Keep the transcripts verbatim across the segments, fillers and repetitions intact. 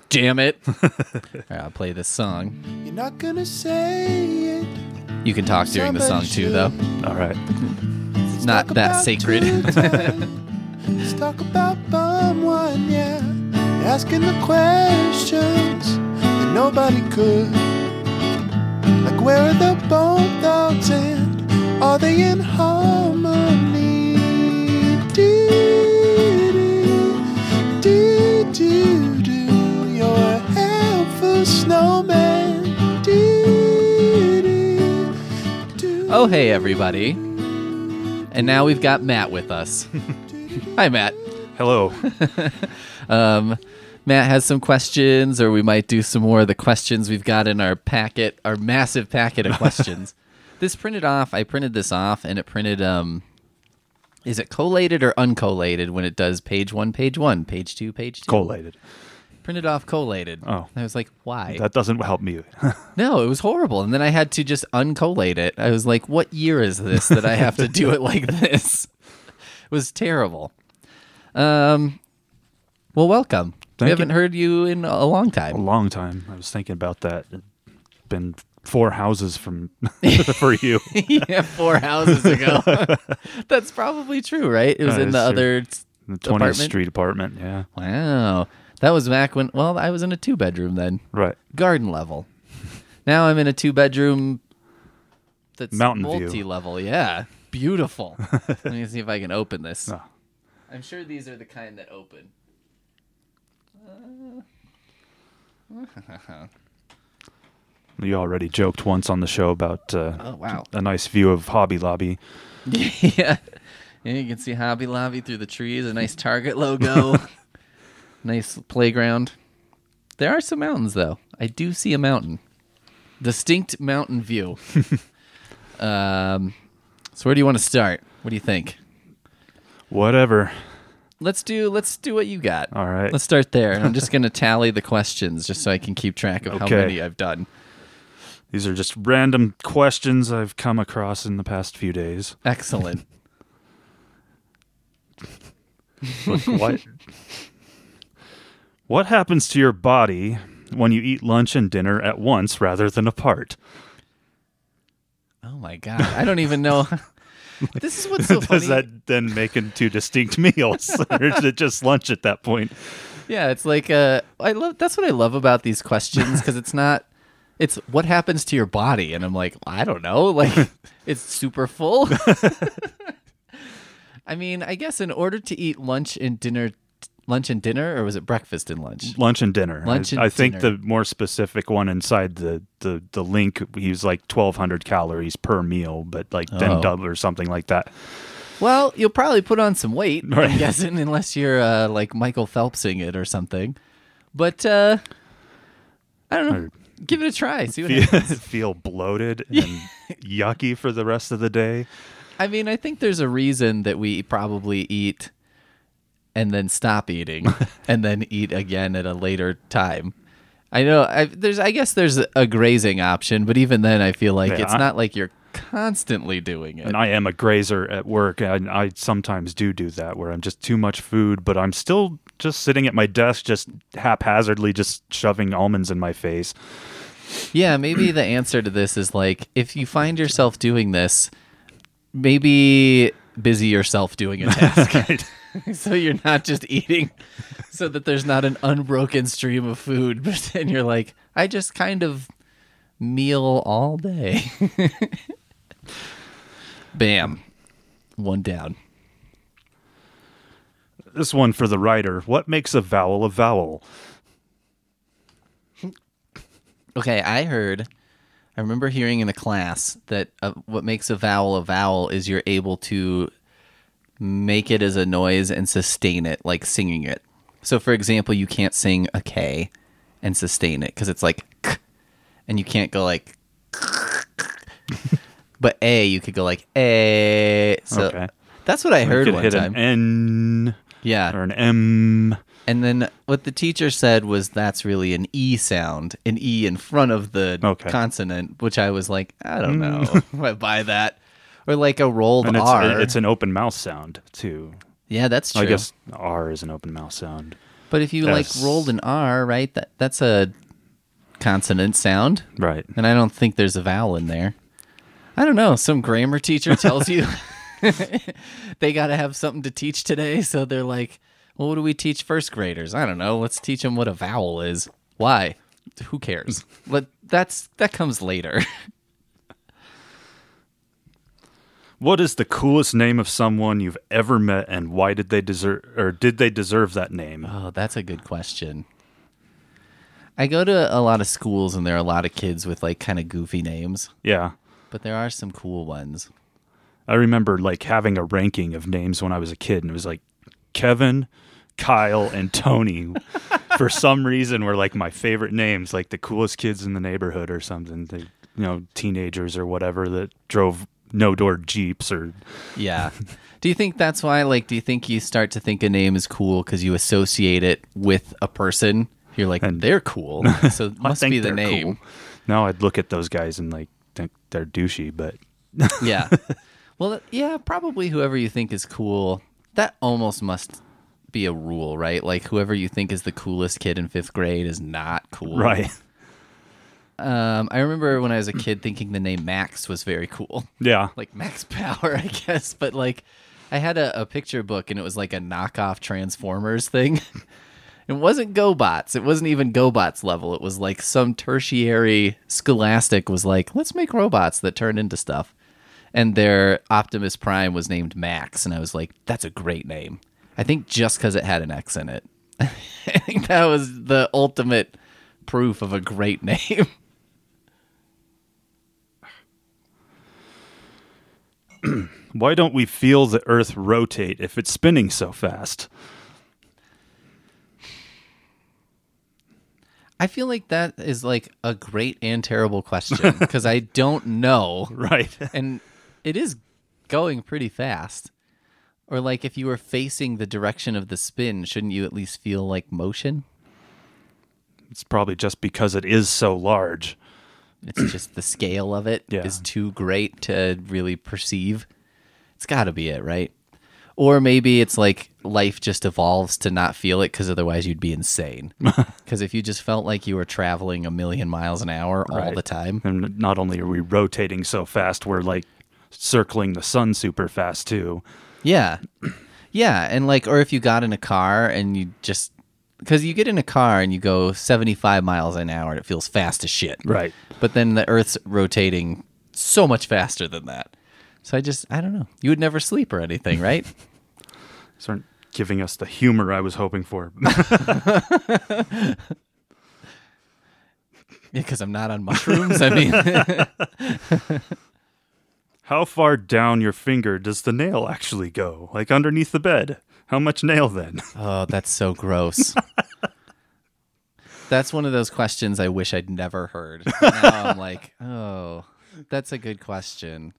damn it. All right, I'll play this song. You're not gonna say it. You can talk during the song too, though. All right. It's not that sacred. Let's talk about bum one, yeah. Asking the questions that nobody could. Like, where are the bone thoughts and are they in harmony? Do, do, do, do. You're a helpful snowman. Do, do, do. Oh, hey, everybody. And now we've got Matt with us. Hi, Matt. Hello. um, Matt has some questions, or we might do some more of the questions we've got in our packet, our massive packet of questions. This printed off, I printed this off, and it printed, um, is it collated or uncollated when it does page one, page one, page two, page two? Collated. Printed off collated. Oh. I was like, why? That doesn't help me. No, it was horrible. And then I had to just uncollate it. I was like, what year is this that I have to do it like this? It was terrible. Um, well, welcome. Thank we haven't you. heard you in a long A time. long time. I was thinking about that. It's been four houses from for you. Yeah, four houses ago. That's probably true, right? It was That in is the true. other The twentieth apartment? Street apartment, yeah. Wow. That was back when, well, I was in a two-bedroom then. Right. Garden level. Now I'm in a two-bedroom that's Mountain view. multi-level. Yeah. Beautiful. Let me see if I can open this. Oh. I'm sure these are the kind that open. Uh... You already joked once on the show about uh, Oh, wow. a nice view of Hobby Lobby. Yeah. Yeah, you can see Hobby Lobby through the trees, a nice Target logo, nice playground. There are some mountains, though. I do see a mountain. Distinct mountain view. um, so where do you want to start? What do you think? Whatever. Let's do let's do what you got. All right. Let's start there. And I'm just going to tally the questions just so I can keep track of how Okay. many I've done. These are just random questions I've come across in the past few days. Excellent. Look, what, what happens to your body when you eat lunch and dinner at once rather than apart? Oh, my God. I don't even know. This is what's so funny. Does that then make it two distinct meals? Or is it just lunch at that point? Yeah, it's like uh, I love. That's what I love about these questions because it's not. It's what happens to your body, and I'm like, I don't know. Like, it's super full. I mean, I guess in order to eat lunch and dinner, lunch and dinner, or was it breakfast and lunch? Lunch and dinner. Lunch and I, I think dinner. the more specific one inside the, the, the link, he was like twelve hundred calories per meal, but like Oh. then double or something like that. Well, you'll probably put on some weight, Right. I'm guessing, unless you're uh, like Michael Phelpsing it or something. But uh, I don't know. Or Give it a try. See what feel, happens. feel bloated and yucky for the rest of the day. I mean, I think there's a reason that we probably eat and then stop eating and then eat again at a later time. I know I, there's, I guess there's a grazing option, but even then I feel like Yeah, it's I- not like you're constantly doing it. And I am a grazer at work, and I sometimes do do that where I'm just too much food, but I'm still just sitting at my desk, just haphazardly just shoving almonds in my face. Yeah, maybe the answer to this is like, if you find yourself doing this, maybe busy yourself doing a task. Right. So you're not just eating so that there's not an unbroken stream of food, but then you're like, I just kind of meal all day. Bam. One down. This one for the writer. What makes a vowel a vowel? Okay, I heard, I remember hearing in a class that uh, what makes a vowel a vowel is you're able to make it as a noise and sustain it, like singing it. So, for example, you can't sing a K and sustain it because it's like k, and you can't go like but A, you could go like A. So Okay. that's what I You heard could one hit time. an N Yeah. or an M. And then what the teacher said was that's really an E sound, an E in front of the Okay. consonant, which I was like, I don't know if I buy that. Or like a rolled And it's, R. it's an open mouth sound, too. Yeah, that's true. I guess R is an open mouth sound. But if you like S. rolled an R, right, that that's a consonant sound. Right. And I don't think there's a vowel in there. I don't know. Some grammar teacher tells you they got to have something to teach today. So they're like, well, what do we teach first graders? I don't know. Let's teach them what a vowel is. Why? Who cares? But that's that comes later. What is the coolest name of someone you've ever met, and why did they deserve, or did they deserve that name? Oh, that's a good question. I go to a lot of schools, and there are a lot of kids with like kind of goofy names, Yeah. but there are some cool ones. I remember like having a ranking of names when I was a kid, and it was like Kevin, Kyle, and Tony. For some reason, were like my favorite names, like the coolest kids in the neighborhood or something. They, you know, teenagers or whatever that drove no-door Jeeps or... Yeah. Do you think that's why, like, do you think you start to think a name is cool because you associate it with a person? You're like, And- they're cool, so it I must think be the they're name. cool. No, I'd look at those guys and like think they're douchey, but Yeah. Well, yeah, probably whoever you think is cool. That almost must be a rule, right? Like, whoever you think is the coolest kid in fifth grade is not cool. right. Um, I remember when I was a kid thinking the name Max was very cool. Yeah. Like Max Power, I guess. But like, I had a, a picture book and it was like a knockoff Transformers thing. It wasn't GoBots. It wasn't even GoBots level. It was like some tertiary Scholastic was like, let's make robots that turn into stuff. And their Optimus Prime was named Max. And I was like, that's a great name. I think just because it had an X in it. I think that was the ultimate proof of a great name. Why don't we feel the Earth rotate if it's spinning so fast? I feel like that is like a great and terrible question because I don't know. Right. And it is going pretty fast. Or like if you were facing the direction of the spin, shouldn't you at least feel like motion? It's probably just because it is so large. It's just the scale of it is Yeah. too great to really perceive. It's got to be it, right? Or maybe it's like life just evolves to not feel it because otherwise you'd be insane. Because if you just felt like you were traveling a million miles an hour all Right. the time. And not only are we rotating so fast, we're like circling the sun super fast too. Yeah. Yeah. And like, or if you got in a car and you just, because you get in a car and you go seventy-five miles an hour and it feels fast as shit. Right. But then the Earth's rotating so much faster than that. So I just, I don't know. You would never sleep or anything, right? These aren't giving us the humor I was hoping for. Yeah, because I'm not on mushrooms. I mean, How far down your finger does the nail actually go? Like underneath the bed? How much nail then? oh, that's so gross. That's one of those questions I wish I'd never heard. Now I'm like, oh, that's a good question.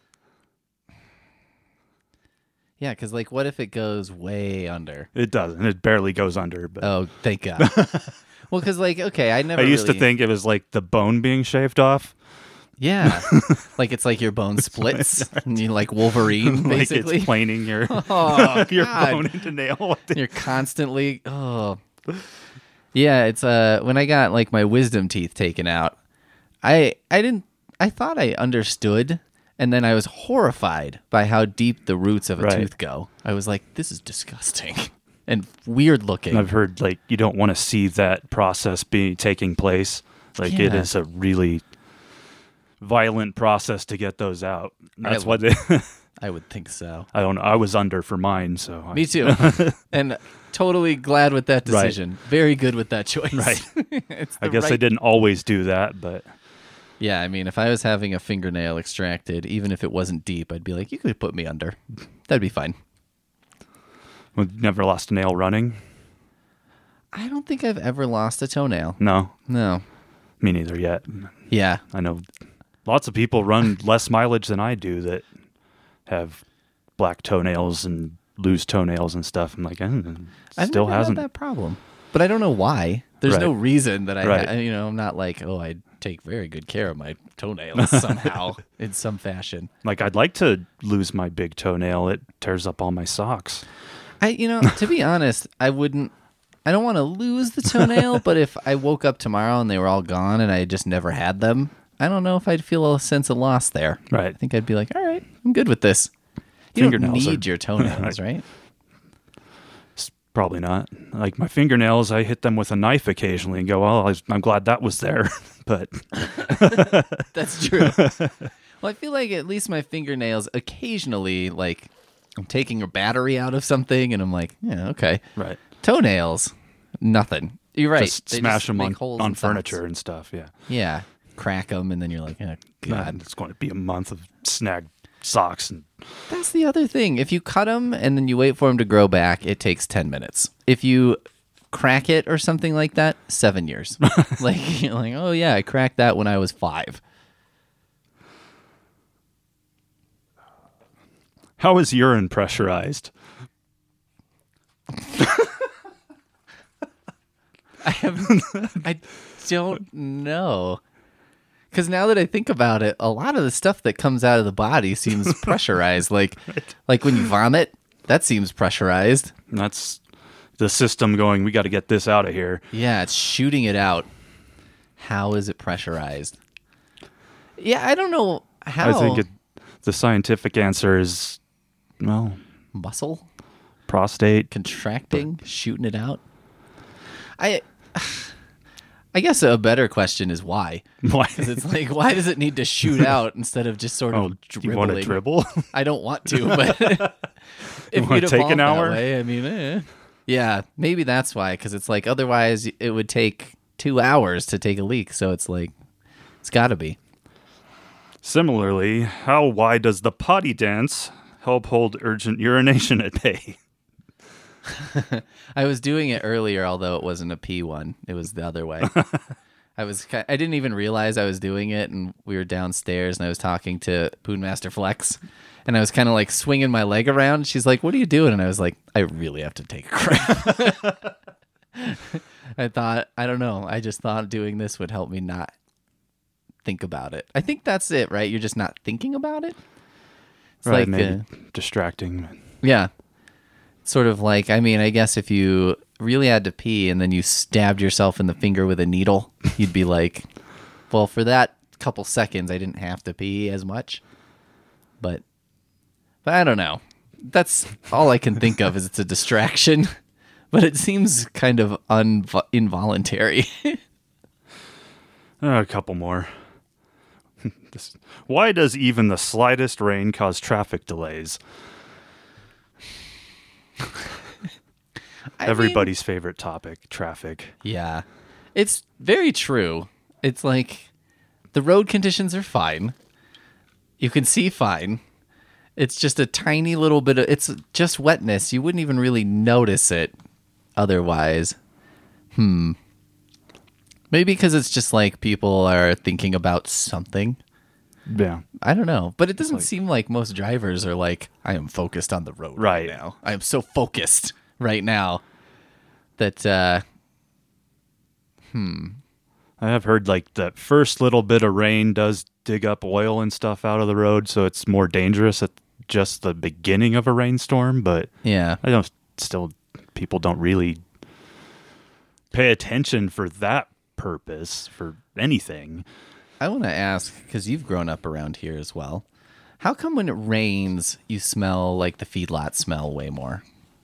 Yeah, because like, what if it goes way under? It doesn't. It barely goes under. But Oh, thank God. Well, because like, okay, I never. I used really, to think it was like the bone being shaved off. yeah, like it's like your bone splits and you like Wolverine, Like basically. it's planing your Oh, your God. bone into nail. You're constantly oh yeah. It's uh when I got like my wisdom teeth taken out, I I didn't I thought I understood, and then I was horrified by how deep the roots of a Right. tooth go. I was like, this is disgusting and weird looking. I've heard like you don't want to see that process be taking place. Like it Yeah. is a really violent process to get those out. That's I why they. I would think so. I don't know. I was under for mine, so I- Me too. And totally glad with that Right. decision. Very good with that choice. Right. It's I the guess I right- didn't always do that, but Yeah, I mean, if I was having a fingernail extracted, even if it wasn't deep, I'd be like, you could put me under. That'd be fine. we never lost a nail running. I don't think I've ever lost a toenail. No, No. me neither yet. Yeah. I know lots of people run less mileage than I do that have black toenails and loose toenails and stuff. I'm like, eh, I've still never hasn't. had that problem. But I don't know why. There's Right. no reason that I, Right. ha- you know, I'm not like, oh, I take very good care of my toenails somehow in some fashion. Like I'd like to lose my big toenail. It tears up all my socks. I, you know, to be honest, I wouldn't, I don't want to lose the toenail, but if I woke up tomorrow and they were all gone and I just never had them, I don't know if I'd feel a sense of loss there. Right. I think I'd be like, all right, I'm good with this. You don't Fingernails need are- your toenails, right? S- Probably not. Like my fingernails, I hit them with a knife occasionally and go, well, I was- I'm glad that was there. But That's true. Well, I feel like at least my fingernails occasionally, like, I'm taking a battery out of something and I'm like, yeah, okay. right. Toenails, nothing. You're right. Just They smash them make on, holes on in furniture socks. and stuff. Yeah. Yeah. Crack them and then you're like, oh, God. And it's going to be a month of snag socks. And That's the other thing. If you cut them and then you wait for them to grow back, it takes ten minutes. If you crack it or something like that, seven years. like, you're like, oh, yeah, I cracked that when I was five. how is urine pressurized? I have, I don't know. Because now that I think about it, a lot of the stuff that comes out of the body seems pressurized. Like, like when you vomit, that seems pressurized. And that's the system going, we got to get this out of here. Yeah, it's shooting it out. How is it pressurized? Yeah, I don't know how. I think it, the scientific answer is, well, Muscle prostate. contracting, shooting it out. I, I guess a better question is why. Why? Because it's like, why does it need to shoot out instead of just sort of Oh, dribbling? you want to dribble? I don't want to, but if wanna we'd take an evolved that hour? way, I mean, eh. Yeah, maybe that's why. Because it's like otherwise it would take two hours to take a leak. So it's like it's got to be. Similarly, how wide does the potty dance help hold urgent urination at bay? I was doing it earlier, although it wasn't a pee one. It was the other way. I was ki- I didn't even realize I was doing it, and we were downstairs, and I was talking to Poonmaster Flex, and I was kind of like swinging my leg around. She's like, "What are you doing?" And I was like, "I really have to take a crap." I thought, I don't know. I just thought doing this would help me not think about it. I think that's it, right? You're just not thinking about it. It's Right, like, maybe uh, distracting. yeah. Sort of like, I mean, I guess if you really had to pee and then you stabbed yourself in the finger with a needle, you'd be like, well, for that couple seconds, I didn't have to pee as much. But, but I don't know. That's all I can think of is it's a distraction. But it seems kind of unvo- involuntary. Uh, a couple more. This, why does even the slightest rain cause traffic delays? I Everybody's favorite topic, traffic. mean, yeah. It's very true. It's like the road conditions are fine. You can see fine. It's just a tiny little bit of, it's just wetness. You wouldn't even really notice it otherwise. Hmm. Maybe because it's just like people are thinking about something. Yeah. I don't know. But it doesn't like- seem like most drivers are like, I am focused on the road right, Right. now. I am so focused right now that, uh, I have heard like that first little bit of rain does dig up oil and stuff out of the road, so it's more dangerous at just the beginning of a rainstorm, but yeah. I don't still people don't really pay attention for that purpose for anything. I want to ask, because you've grown up around here as well, how come when it rains, you smell like the feedlot smell way more?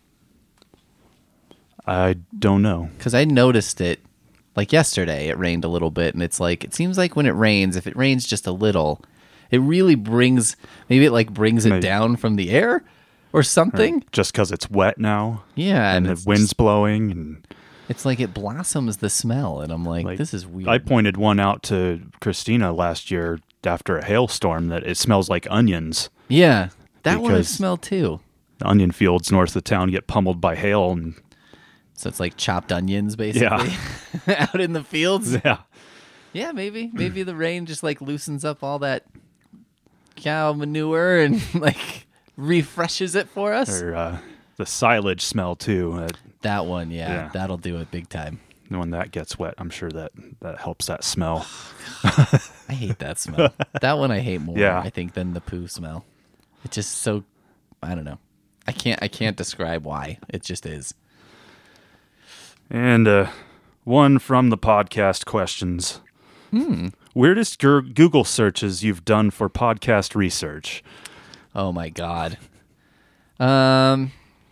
I don't know. Because I noticed it, like yesterday, it rained a little bit, and it's like, it seems like when it rains, if it rains just a little, it really brings, maybe it like brings it Maybe. down from the air or something. Just because it's wet now Yeah. and And the it's, wind's blowing and it's like it blossoms the smell, and I'm like, like this is weird. I pointed one out to Christina last year after a hailstorm that it smells like onions. yeah. That one I because- smell too. The onion fields north of town get pummeled by hail and So it's like chopped onions, basically, out in the fields. yeah. Yeah, maybe. Maybe the rain just like loosens up all that cow manure and like refreshes it for us. Or uh, the silage smell too. Uh, That one, yeah, Yeah. that'll do it big time. when that gets wet, I'm sure that that helps that smell. I hate that smell. That one I hate more, Yeah. I think, than the poo smell. It's just so, I don't know. I can't I can't describe why. It just is. And uh, one from the podcast questions. Hmm. Weirdest gur- Google searches you've done for podcast research? Oh my god. Um,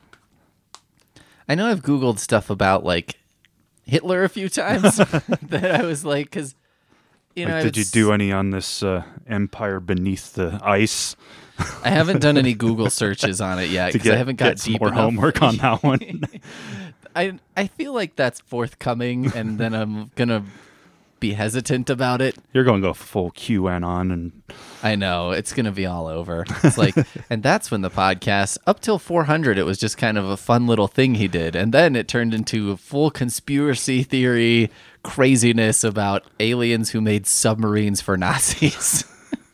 I know I've Googled stuff about like Hitler a few times that I was like, because you know, Like, I did you would do any on this uh, empire beneath the ice? I haven't done any Google searches on it yet To because I get, haven't got get some deep more enough. homework on that one. I I feel like that's forthcoming, and then I'm gonna be hesitant about it. You're going to go full QAnon and I know it's gonna be all over. It's like, and that's when the podcast up till four hundred, it was just kind of a fun little thing he did, and then it turned into a full conspiracy theory craziness about aliens who made submarines for Nazis.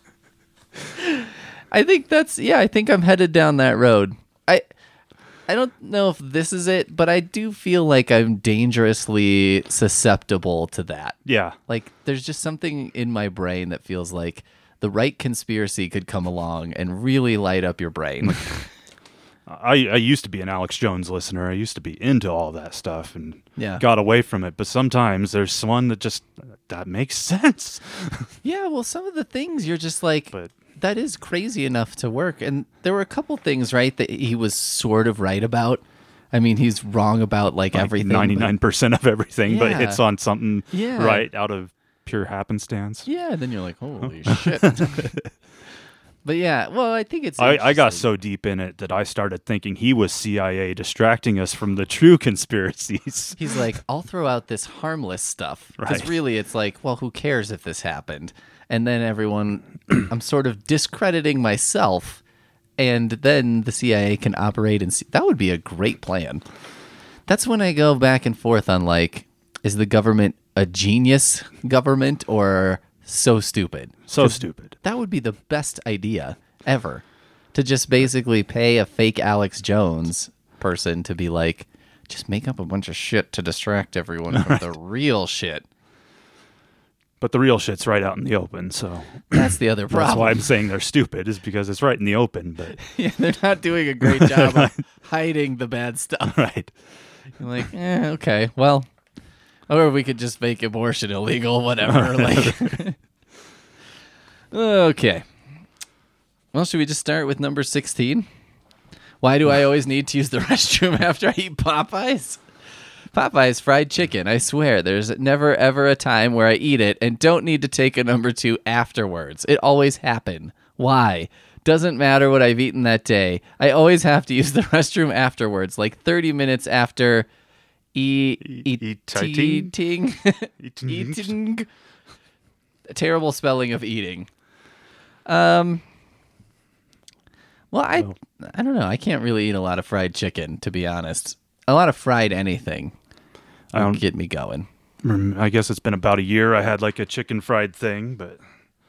I think that's yeah. I think I'm headed down that road. I I don't know if this is it, but I do feel like I'm dangerously susceptible to that. yeah. Like there's just something in my brain that feels like the right conspiracy could come along and really light up your brain. I, I used to be an Alex Jones listener. I used to be into all that stuff and Yeah. got away from it. But sometimes there's one that just, that makes sense. Yeah, well, some of the things you're just like, But that is crazy enough to work. And there were a couple things, right, that he was sort of right about. I mean, he's wrong about like, like everything. but- ninety-nine percent of everything, but Yeah. hits on something Yeah. right out of pure happenstance. Yeah, then you're like, holy shit. But yeah, well, I think it's. I, I got interesting. so deep in it that I started thinking he was C I A distracting us from the true conspiracies. He's like, I'll throw out this harmless stuff. Because Right. really, it's like, well, who cares if this happened? And then everyone, I'm sort of discrediting myself. And then the C I A can operate and see. That would be a great plan. That's when I go back and forth on like, is the government a genius government or so stupid? So stupid. That would be the best idea ever. To just basically pay a fake Alex Jones person to be like, just make up a bunch of shit to distract everyone from the real shit. But the real shit's right out in the open, so That's the other problem. that's why I'm saying they're stupid, is because it's right in the open. But Yeah, they're not doing a great job of hiding the bad stuff. right, You're like, eh, okay, well, or we could just make abortion illegal, whatever. Like, okay. Well, should we just start with number sixteen? Why do I always need to use the restroom after I eat Popeyes? Popeyes fried chicken. I swear, there's never ever a time where I eat it and don't need to take a number two afterwards. It always happen. Why? Doesn't matter what I've eaten that day. I always have to use the restroom afterwards, like thirty minutes after e- E- eating. eating. Eating. Eating. A terrible spelling of eating. Um. Well, I Oh. I don't know. I can't really eat a lot of fried chicken, to be honest. A lot of fried anything I would don't- get me going. Rem- I guess it's been about a year. I had like a chicken fried thing, but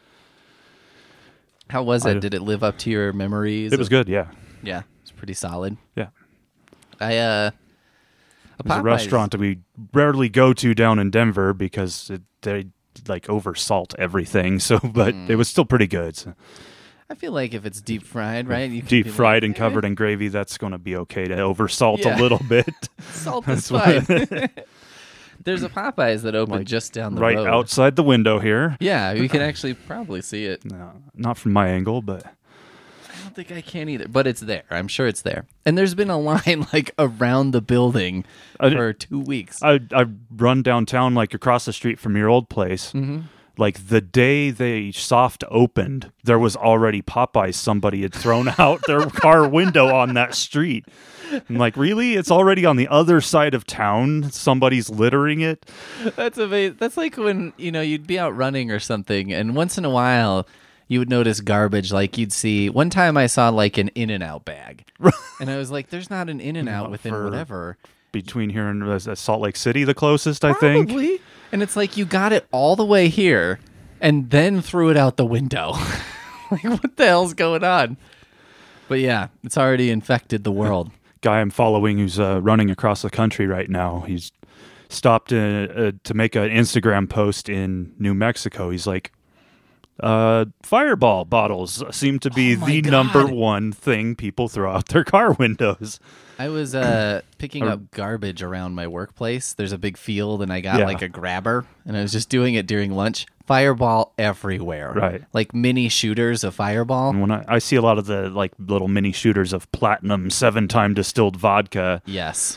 How was I- it? Did it live up to your memories? it was of- good. Yeah, Yeah, it's pretty solid. yeah. I uh, It was a Popeyes- restaurant that we rarely go to down in Denver because it, they like over salt everything. So, but Mm. it was still pretty good. So, I feel like if it's deep fried, right? You can deep be like, fried and "Eh, covered in gravy, that's going to be okay to over salt Yeah. a little bit. Salt is That's fine. There's a Popeyes that opened Like, just down the right road. outside the window here. Yeah, you can actually probably see it. No, not from my angle, but I don't think I can either, but it's there. I'm sure it's there. And there's been a line like around the building I- for two weeks. I I run downtown like across the street from your old place. Mm-hmm. Like the day they soft opened, there was already Popeyes. Somebody had thrown out their car window on that street. I'm like, really? It's already on the other side of town. Somebody's littering it. That's amazing. That's like when, you know, you'd be out running or something, and once in a while you would notice garbage. Like you'd see, one time I saw like an In-N-Out bag. And I was like, there's not an In-N-Out Not within for- whatever. Between here and uh, Salt Lake City, the closest, I think. Probably. And it's like you got it all the way here and then threw it out the window. Like, what the hell's going on? But yeah, it's already infected the world. Guy I'm following who's uh, running across the country right now. He's stopped uh, uh, to make an Instagram post in New Mexico. He's like, Uh, Fireball bottles seem to be Oh my the God. number one thing people throw out their car windows. I was uh, picking Or- up garbage around my workplace. There's a big field, and I got Yeah. like a grabber, and I was just doing it during lunch. Fireball everywhere. Right. Like mini shooters of Fireball. And when I, I see a lot of the like little mini shooters of platinum seven-time distilled vodka. Yes.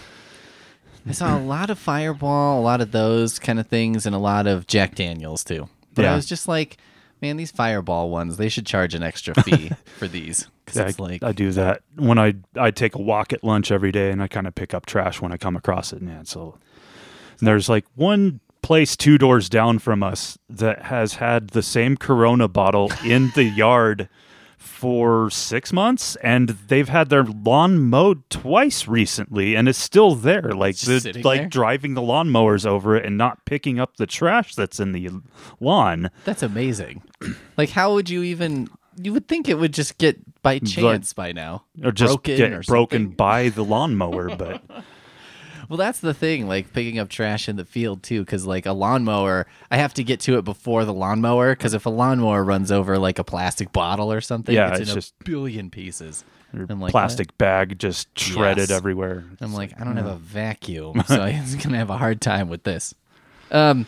I saw a lot of Fireball, a lot of those kind of things, and a lot of Jack Daniels too. But I Yeah. was just like, man, these Fireball ones, they should charge an extra fee for these. Because Yeah, it's I, like, I do that when I I take a walk at lunch every day, and I kind of pick up trash when I come across it. Man, so and there's like one place two doors down from us that has had the same Corona bottle in the yard for six months, and they've had their lawn mowed twice recently, and it's still there. Like Just the, sitting like there? driving the lawnmowers over it and not picking up the trash that's in the lawn. that's amazing. Like, how would you even, you would think it would just get by chance by now. Or just broken get or broken something. by the lawnmower, but Well, that's the thing, like picking up trash in the field too, because like a lawnmower, I have to get to it before the lawnmower, because if a lawnmower runs over like a plastic bottle or something, Yeah, it's, it's in just- a billion pieces. I'm like, plastic bag just shredded Yes. everywhere. I'm like, I don't have a vacuum, so I'm gonna have a hard time with this. Um,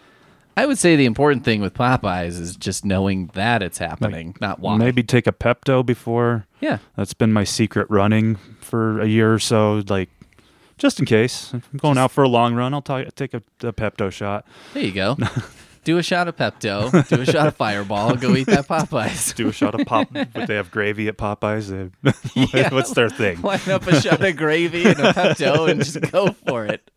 I would say the important thing with Popeyes is just knowing that it's happening, not why. Maybe take a Pepto before. Yeah. That's been my secret running for a year or so. Like, just in case. If I'm going out for a long run, I'll t- take a, a Pepto shot. There you go. Do a shot of Pepto. Do a shot of Fireball. Go eat that Popeyes. Do a shot of Pop. Would they have gravy at Popeyes? They- Yeah. What's their thing? Line up a shot of gravy and a Pepto and just go for it.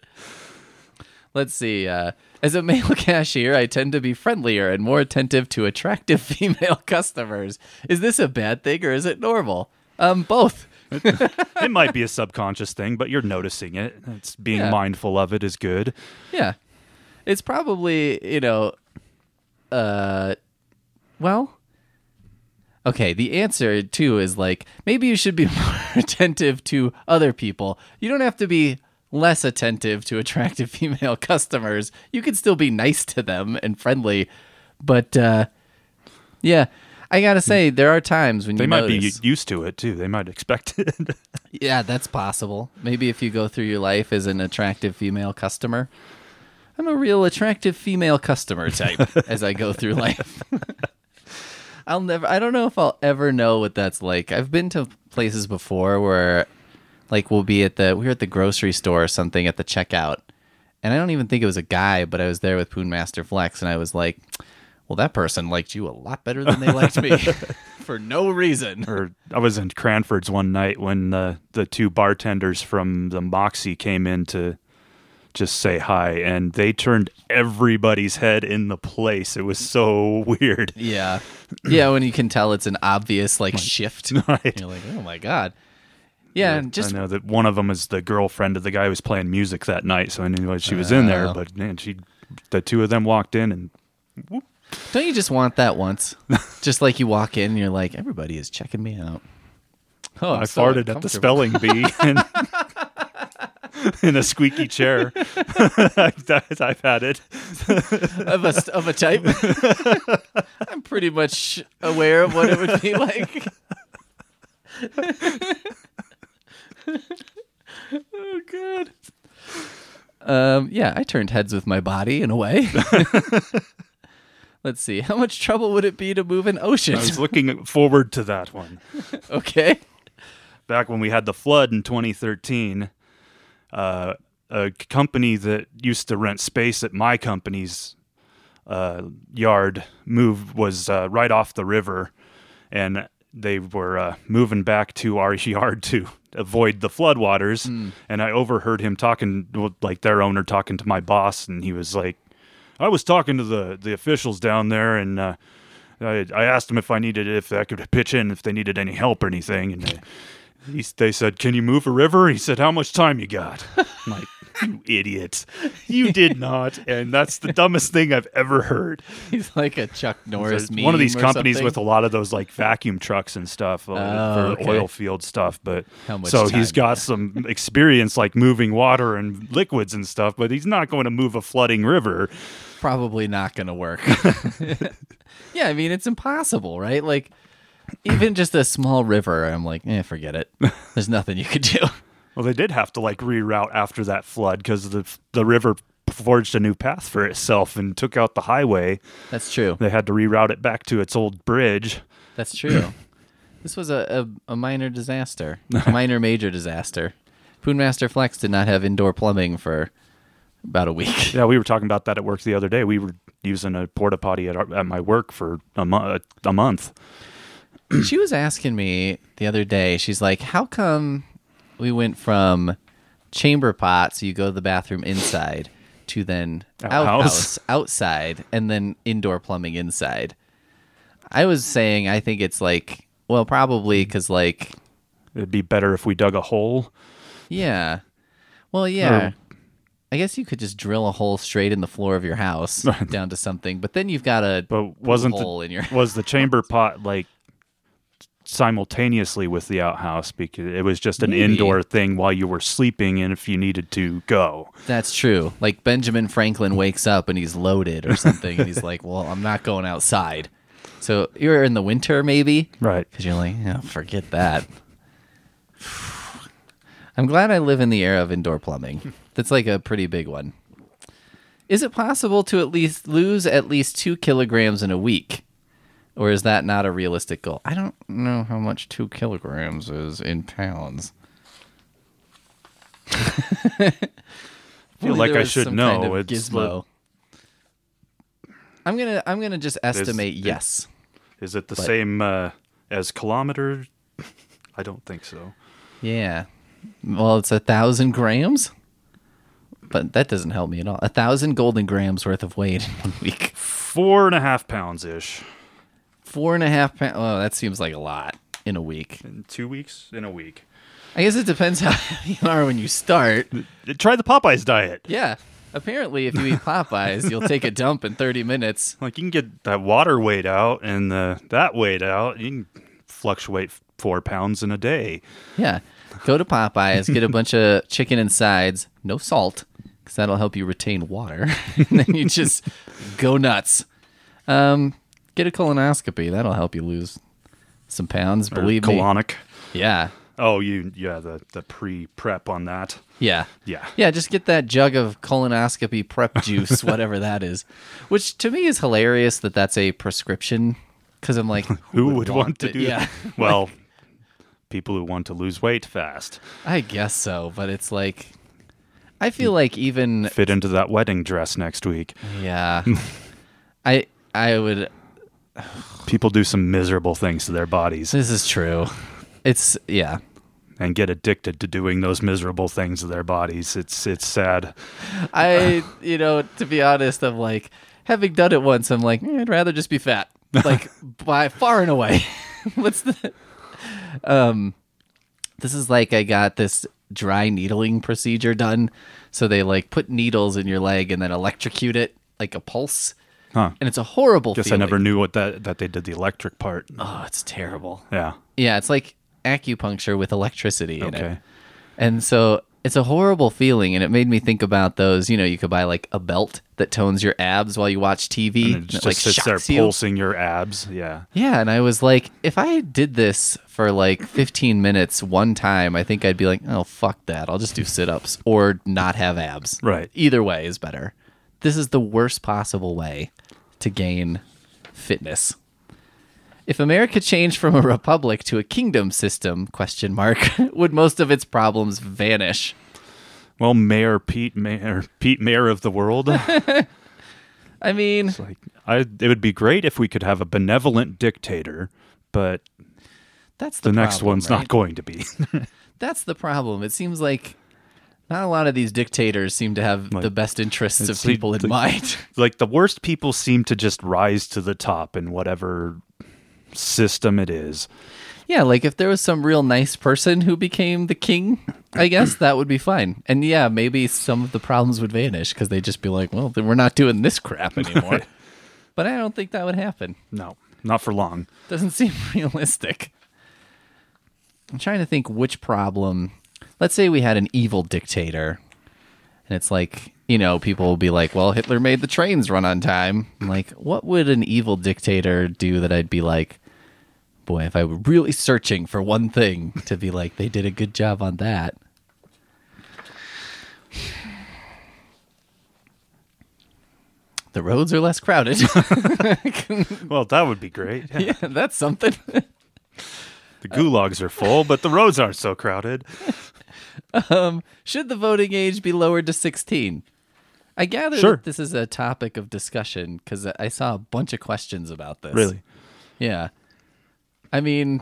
Let's see. Uh, as a male cashier, I tend to be friendlier and more attentive to attractive female customers. Is this a bad thing or is it normal? Um, both. It might be a subconscious thing, but you're noticing it. It's being Yeah. mindful of it is good. Yeah. It's probably, you know, uh, well, okay, the answer too is like, maybe you should be more attentive to other people. You don't have to be less attentive to attractive female customers. You can still be nice to them and friendly, but, uh, yeah, I gotta say, there are times when They you might be notice- u- used to it too. They might expect it. Yeah, that's possible. Maybe if you go through your life as an attractive female customer. I'm a real attractive female customer type as I go through life. I'll never, I don't know if I'll ever know what that's like. I've been to places before where, like, we'll be at the, we were at the grocery store or something at the checkout. And I don't even think it was a guy, but I was there with Poonmaster Flex, and I was like, well, that person liked you a lot better than they liked me for no reason. Or I was in Cranford's one night when the the two bartenders from the Moxie came in to just say hi, and they turned everybody's head in the place. It was so weird. Yeah. Yeah, when you can tell it's an obvious, like, shift. Right. You're like, oh, my God. Yeah, and just I know that one of them is the girlfriend of the guy who was playing music that night, so I knew she was in there. Oh. But man, she, the two of them walked in, and don't you just want that once? Just like you walk in and you're like, everybody is checking me out. Oh, I'm I so farted at the uncomfortable. spelling bee in, in a squeaky chair. I've, I've had it. of a of a type. I'm pretty much aware of what it would be like. Oh God. Um, yeah, I turned heads with my body in a way. Let's see. How much trouble would it be to move an ocean? I was looking forward to that one. Okay. Back when we had the flood in twenty thirteen, uh, a company that used to rent space at my company's uh, yard moved was uh, right off the river, and they were uh, moving back to our yard to avoid the floodwaters. Mm. And I overheard him talking, well, like their owner talking to my boss, and he was like, "I was talking to the the officials down there, and uh, I, I asked them if I needed if I could pitch in if they needed any help or anything, and." They, He, they said, "Can you move a river?" He said, "How much time you got?" I'm like, "You idiot. You did not." And that's the dumbest thing I've ever heard. He's like a Chuck Norris There's meme one of these or companies something. with a lot of those like vacuum trucks and stuff uh, Oh, for okay. oil field stuff. But How much so time he's you got got. some experience like moving water and liquids and stuff, but he's not going to move a flooding river. probably not going to work. Yeah, I mean, it's impossible, right? Like, even just a small river, I'm like, eh, forget it. There's nothing you could do. Well, they did have to like reroute after that flood because the the river forged a new path for itself and took out the highway. That's true. They had to reroute it back to its old bridge. That's true. This was a, a, a minor disaster, a minor major disaster. Poonmaster Flex did not have indoor plumbing for about a week. Yeah, we were talking about that at work the other day. We were using a porta potty at, our, at my work for a, mo- a month. She was asking me the other day, she's like, how come we went from chamber pot, so you go to the bathroom inside, to then Outhouse. outhouse outside, and then indoor plumbing inside? I was saying I think it's like, well, probably because, like... It'd be better if we dug a hole. Yeah. Well, yeah. Or- I guess you could just drill a hole straight in the floor of your house down to something, but then you've got a But wasn't hole the, in your... was the chamber pot like simultaneously with the outhouse because it was just an Maybe. indoor thing while you were sleeping and if you needed to go. That's true. Like Benjamin Franklin wakes up and he's loaded or something, and he's like, well, I'm not going outside. So you're in the winter maybe? Right. Because you're like, oh, forget that. I'm glad I live in the era of indoor plumbing. That's like a pretty big one. Is it possible to at least lose at least two kilograms in a week? Or is that not a realistic goal? I don't know how much two kilograms is in pounds. I feel like I should know. It's gizmo. I'm gonna I'm gonna just estimate Is- yes. Is it the But- same uh, as kilometer? I don't think so. Yeah. Well, it's a thousand grams, but that doesn't help me at all. A thousand golden grams worth of weight in one week. Four and a half pounds ish. Four and a half pounds. Oh, that seems like a lot in a week. In two weeks? In a week. I guess it depends how heavy you are when you start. Try the Popeyes diet. Yeah. Apparently, if you eat Popeyes, you'll take a dump in thirty minutes. Like you can get that water weight out and the, that weight out. You can fluctuate four pounds in a day. Yeah. Go to Popeyes, get a bunch of chicken and sides, no salt, because that'll help you retain water. And then you just go nuts. Um, get a colonoscopy. That'll help you lose some pounds, believe or me. colonic. Yeah. Oh, you yeah the the pre prep on that. Yeah. Yeah. Yeah, just get that jug of colonoscopy prep juice, whatever that is. Which to me is hilarious that that's a prescription, because I'm like, who, Who would want to it? do Yeah. that? Well, people who want to lose weight fast. I guess so, but it's like, I feel like even Fit into that wedding dress next week. yeah, I I would. People do some miserable things to their bodies This is true. It's yeah. and get addicted to doing those miserable things to their bodies. It's it's sad. I you know to be honest, I'm like having done it once. I'm like eh, I'd rather just be fat, like by far and away. What's the um? This is like I got this dry needling procedure done. So they like put needles in your leg and then electrocute it like a pulse. Huh. And it's a horrible Guess feeling. I never knew what that that they did the electric part. Oh, it's terrible. Yeah. Yeah, it's like acupuncture with electricity in it. Okay. And so it's a horrible feeling, and it made me think about those. You know, you could buy like a belt that tones your abs while you watch T V. And it just like sits there shocks you. pulsing your abs. Yeah. Yeah, and I was like, if I did this for like fifteen minutes one time, I think I'd be like, oh, fuck that. I'll just do sit-ups or not have abs. Right. Either way is better. This is the worst possible way to gain fitness. If America changed from a republic to a kingdom system, question mark, would most of its problems vanish? Well, Mayor Pete Mayor Pete Mayor of the world. I mean, Like I it would be great if we could have a benevolent dictator, but that's the, the next problem, one's right? not going to be. That's the problem. It seems like not a lot of these dictators seem to have Like, the best interests of it's like- people in like- mind. Like the worst people seem to just rise to the top in whatever system it is. Yeah, like if there was some real nice person who became the king, I guess that would be fine. And yeah, maybe some of the problems would vanish because they'd just be like, well, then we're not doing this crap anymore. But I don't think that would happen. No, not for long. Doesn't seem realistic. I'm trying to think which problem. Let's say we had an evil dictator, and it's like you know, people will be like, well, Hitler made the trains run on time. I'm like, what would an evil dictator do that I'd be like, boy, if I were really searching for one thing to be like, they did a good job on that. The roads are less crowded. Well, that would be great. Yeah, that's something. The gulags are full, but the roads aren't so crowded. Um, should the voting age be lowered to sixteen? I gather Sure. that this is a topic of discussion because I saw a bunch of questions about this. Really? Yeah. I mean,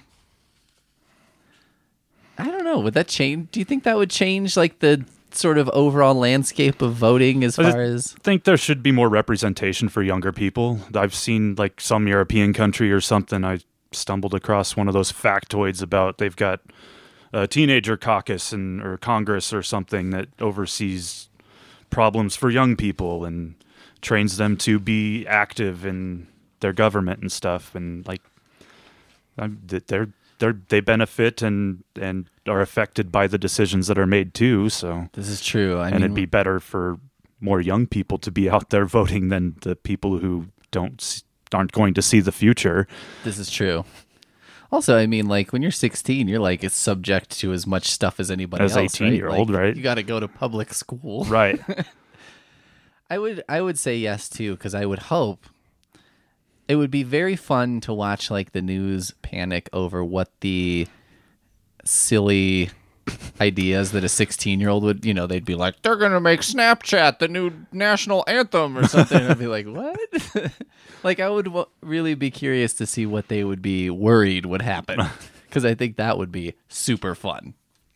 I don't know. Would that change? Do you think that would change like the sort of overall landscape of voting as I just far as? think there should be more representation for younger people. I've seen like some European country or something. I stumbled across one of those factoids about they've got a teenager caucus and or Congress or something that oversees problems for young people and trains them to be active in their government and stuff. And like, I'm, they're they're they benefit and and are affected by the decisions that are made too. So This is true. I and mean, it'd be better for more young people to be out there voting than the people who don't s- aren't going to see the future. this is true. Also, I mean, like when you're sixteen, you're like it's subject to as much stuff as anybody As else. eighteen-year-old, Like, right? You got to go to public school. Right. I would I would say yes too because I would hope it would be very fun to watch like the news panic over what the silly ideas that a sixteen year old would, you know, they'd be like, they're gonna make Snapchat the new national anthem or something. And I'd be like, what? Like I would w- really be curious to see what they would be worried would happen because I think that would be super fun.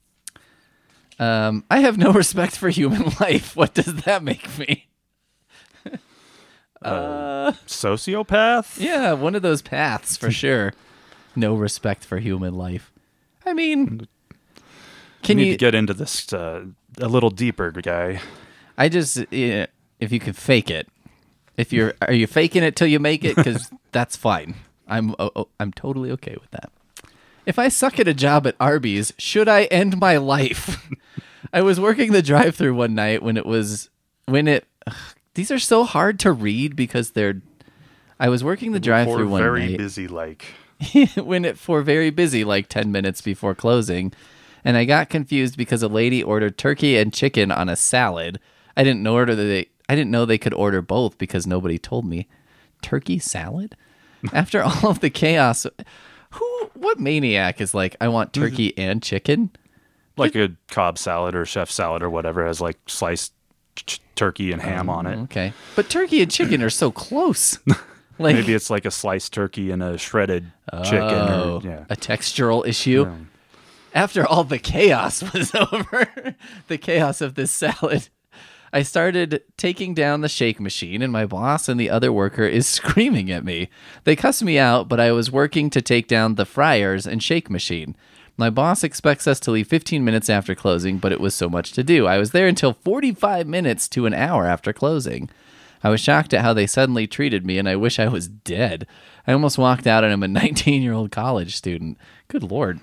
Um, I have no respect for human life. What does that make me? Sociopath? Yeah, one of those paths for sure. No respect for human life. I mean, can we need you? to get into this uh, a little deeper, guy. I just, yeah, if you can fake it, if you're, are you faking it till you make it? Because that's fine. I'm, oh, oh, I'm totally okay with that. If I suck at a job at Arby's, should I end my life? I was working the drive-thru one night when it was when it. Ugh, these are so hard to read because they're. I was working the drive-thru Or one very night. busy, like. when it for very busy like ten minutes before closing, and I got confused because a lady ordered turkey and chicken on a salad. I didn't know order that they I didn't know they could order both because nobody told me. Turkey salad? After all of the chaos, who what maniac is like I want turkey and chicken? Like a Cobb salad or chef salad or whatever has like sliced ch- turkey and ham on it. Okay. But turkey and chicken are so close. Like Maybe it's like a sliced turkey and a shredded chicken. oh, Or, yeah. a textural issue. After all the chaos was over, the chaos of this salad, I started taking down the shake machine, and my boss and the other worker is screaming at me. They cuss me out, but I was working to take down the fryers and shake machine. My boss expects us to leave fifteen minutes after closing, but it was so much to do. I was there until forty-five minutes to an hour after closing. I was shocked at how they suddenly treated me, and I wish I was dead. I almost walked out, and I'm a nineteen-year-old college student. Good Lord.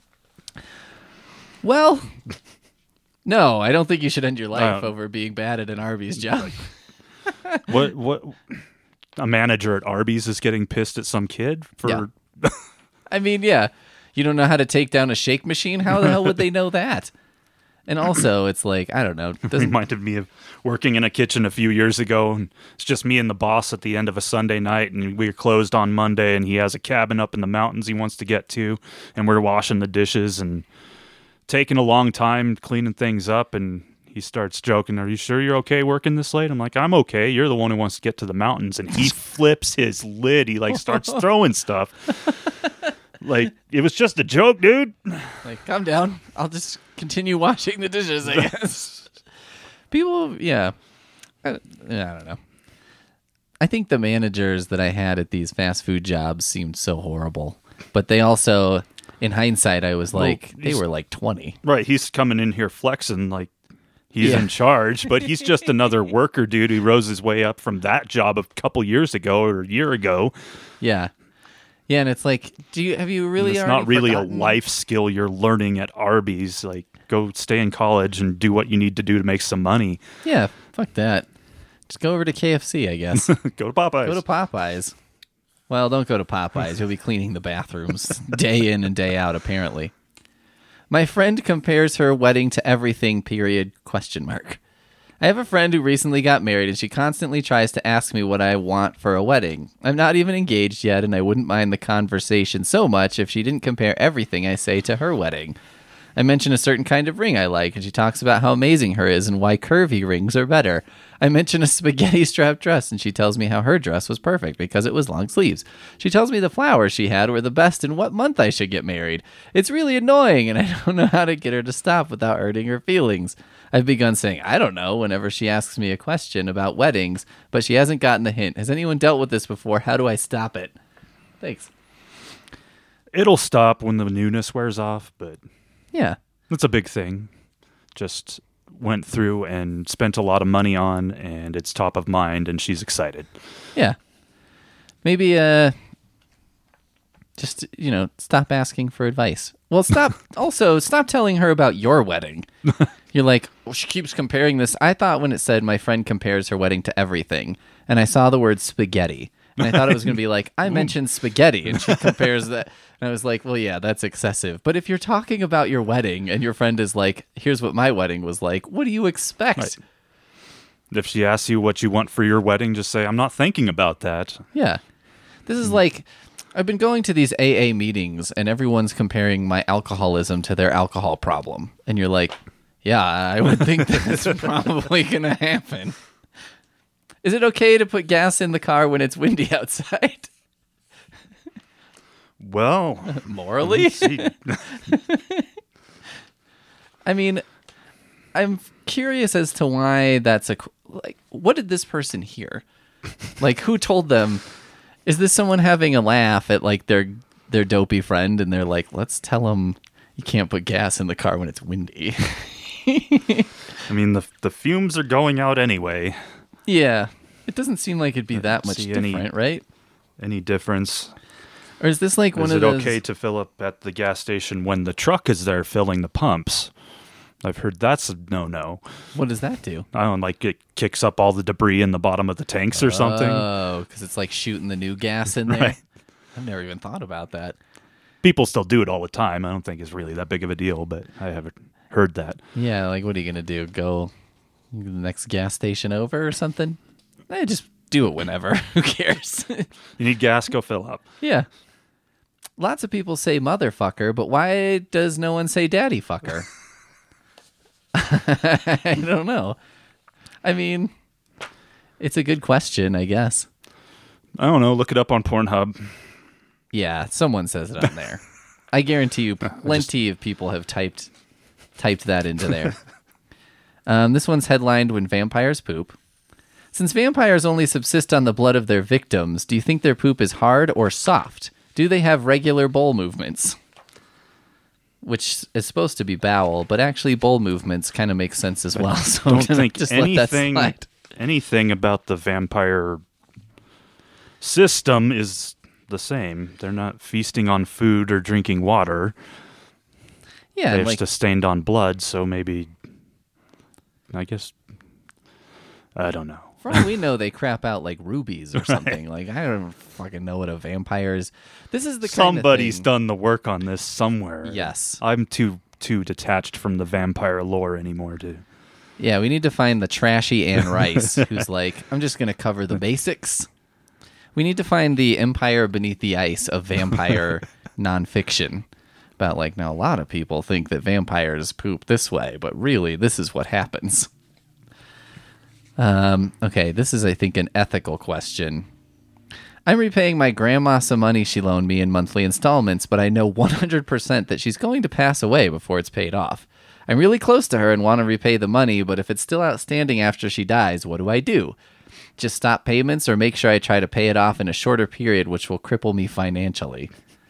Well, no, I don't think you should end your life Uh, over being bad at an Arby's job. What what a manager at Arby's is getting pissed at some kid for Yeah. I mean, yeah, you don't know how to take down a shake machine? How the hell would they know that? And also, it's like, I don't know. Doesn't, reminded me of working in a kitchen a few years ago. And it's just me and the boss at the end of a Sunday night, and we're closed on Monday, and he has a cabin up in the mountains he wants to get to, and we're washing the dishes and taking a long time cleaning things up. And he starts joking, "Are you sure you're okay working this late?" I'm like, "I'm okay. You're the one who wants to get to the mountains." And he flips his lid. He like starts throwing stuff. Like, it was just a joke, dude. like, calm down. I'll just continue washing the dishes, I guess. People, yeah. I, I don't know. I think the managers that I had at these fast food jobs seemed so horrible. But they also, in hindsight, I was like, Well, they he's- were like twenty. Right, he's coming in here flexing like he's Yeah. in charge, but he's just another worker dude who rose his way up from that job a couple years ago or a year ago. Yeah. Yeah, and it's like, do you have you really It's already not really forgotten? a life skill you're learning at Arby's. Like, go stay in college and do what you need to do to make some money. Yeah, fuck that. Just go over to K F C, I guess. Go to Popeyes. Go to Popeyes. Well, don't go to Popeyes. You'll be cleaning the bathrooms day in and day out, apparently. My friend compares her wedding to everything, period, question mark. I have a friend who recently got married, and she constantly tries to ask me what I want for a wedding. I'm not even engaged yet, and I wouldn't mind the conversation so much if she didn't compare everything I say to her wedding. I mention a certain kind of ring I like, and she talks about how amazing her is and why curvy rings are better. I mention a spaghetti strap dress, and she tells me how her dress was perfect because it was long sleeves. She tells me the flowers she had were the best and what month I should get married. It's really annoying, and I don't know how to get her to stop without hurting her feelings. I've begun saying, I don't know, whenever she asks me a question about weddings, but she hasn't gotten the hint. Has anyone dealt with this before? How do I stop it? Thanks. It'll stop when the newness wears off, but Yeah. that's a big thing. Just went through and spent a lot of money on, and it's top of mind, and she's excited. Yeah. Maybe, uh, just, you know, stop asking for advice. Well, stop, also, stop telling her about your wedding. You're like, well, she keeps comparing this. I thought when it said my friend compares her wedding to everything, and I saw the word spaghetti, and I thought it was going to be like, I mentioned spaghetti, and she compares that. And I was like, well, yeah, that's excessive. But if you're talking about your wedding, and your friend is like, here's what my wedding was like, what do you expect? Right. If she asks you what you want for your wedding, just say, I'm not thinking about that. Yeah. This is like, I've been going to these A A meetings, and everyone's comparing my alcoholism to their alcohol problem. And you're like, yeah, I would think that's probably going to happen. Is it okay to put gas in the car when it's windy outside? Well, Morally? see. I mean, I'm curious as to why that's a, like, what did this person hear? Like, who told them? Is this someone having a laugh at, like, their their dopey friend, and they're like, let's tell them you can't put gas in the car when it's windy? I mean, the the fumes are going out anyway. Yeah. It doesn't seem like it'd be that much see different, any- right? Any difference? Or is this like one Is of it those... okay to fill up at the gas station when the truck is there filling the pumps? I've heard that's a no-no. What does that do? I don't like it kicks up all the debris in the bottom of the tanks or something. Oh, because it's like shooting the new gas in there. Right. I've never even thought about that. People still do it all the time. I don't think it's really that big of a deal, but I haven't heard that. Yeah, like what are you going to do? Go to the next gas station over or something? Eh, just do it whenever. Who cares? You need gas, go fill up. Yeah. Lots of people say motherfucker, but why does no one say daddy fucker? I don't know. I mean, it's a good question, I guess. I don't know. Look it up on Pornhub. Yeah, someone says it on there. I guarantee you plenty of people have typed typed that into there. Um, this one's headlined When Vampires Poop. Since vampires only subsist on the blood of their victims, do you think their poop is hard or soft? Do they have regular bowel movements? Which is supposed to be bowel, but actually bowel movements kind of make sense as well. So I'm Don't gonna think just let that anything slide. anything about the vampire system is the same. They're not feasting on food or drinking water. Yeah, They're and like, sustained on blood, so maybe I guess I don't know. for all we know, they crap out like rubies or something. Like, I don't fucking know what a vampire is. This is the kind Somebody's of thing. done the work on this somewhere. Yes. I'm too too detached from the vampire lore anymore to Yeah, we need to find the trashy Anne Rice who's like, I'm just going to cover the basics. We need to find the Empire Beneath the Ice of vampire nonfiction. About like, now a lot of people think that vampires poop this way, but really this is what happens. Um, okay, this is, I think, an ethical question. I'm repaying my grandma some money she loaned me in monthly installments, but I know one hundred percent that she's going to pass away before it's paid off. I'm really close to her and want to repay the money, but if it's still outstanding after she dies, what do I do? Just stop payments or make sure I try to pay it off in a shorter period, which will cripple me financially?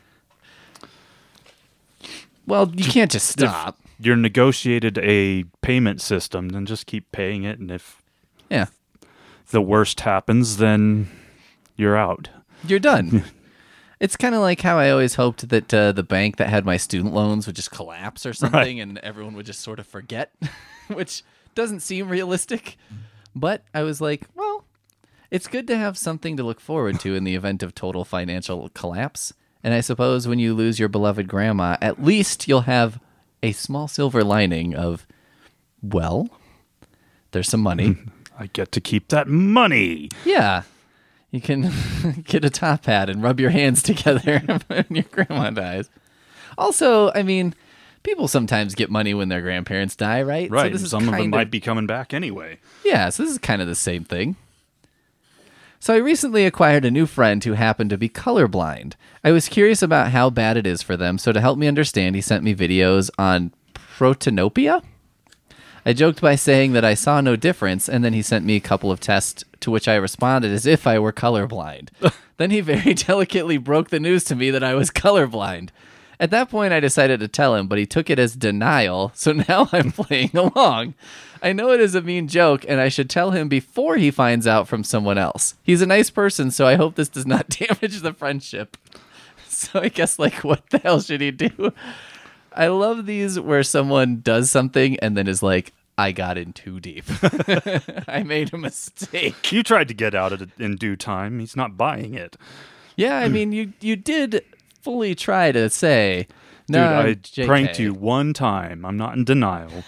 Well, you can't just stop. If you're negotiated a payment system, then just keep paying it, and if Yeah, the worst happens, then you're out. you're done. It's kind of like how I always hoped that uh, the bank that had my student loans would just collapse or something, and everyone would just sort of forget, which doesn't seem realistic. But I was like, well, it's good to have something to look forward to in the event of total financial collapse. And I suppose when you lose your beloved grandma, at least you'll have a small silver lining of, well, there's some money. I get to keep that money. Yeah. You can get a top hat and rub your hands together when your grandma dies. Also, I mean, people sometimes get money when their grandparents die, right? Right. So this is Some of them kind might be coming back anyway. Yeah, so this is kind of the same thing. So I recently acquired a new friend who happened to be colorblind. I was curious about how bad it is for them, so to help me understand, he sent me videos on protanopia. I joked by saying that I saw no difference, and then he sent me a couple of tests to which I responded as if I were colorblind. Then he very delicately broke the news to me that I was colorblind. At that point, I decided to tell him, but he took it as denial, so now I'm playing along. I know it is a mean joke, and I should tell him before he finds out from someone else. He's a nice person, so I hope this does not damage the friendship. So I guess, like, what the hell should he do? I love these where someone does something and then is like, I got in too deep. I made a mistake. You tried to get out of it in due time. He's not buying it. Yeah, I mean, you you did fully try to say, Dude, no, I J K. pranked you one time. I'm not in denial.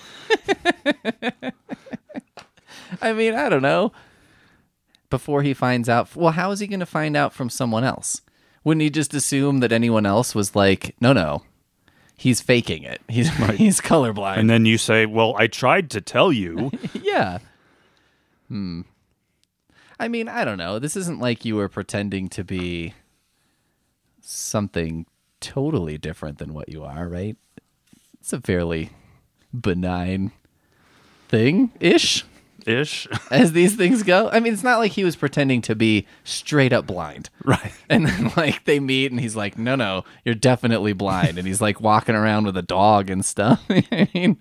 I mean, I don't know. Before he finds out, well, how is he going to find out from someone else? Wouldn't he just assume that anyone else was like, no, no, he's faking it. He's right. He's colorblind. And then you say, well, I tried to tell you. Yeah. Hmm. I mean, I don't know. This isn't like you were pretending to be something totally different than what you are, right? It's a fairly benign thing-ish. Ish. As these things go. I mean, it's not like he was pretending to be straight up blind. Right. And then, like, they meet and he's like, no, no, you're definitely blind. And he's, like, walking around with a dog and stuff. I mean,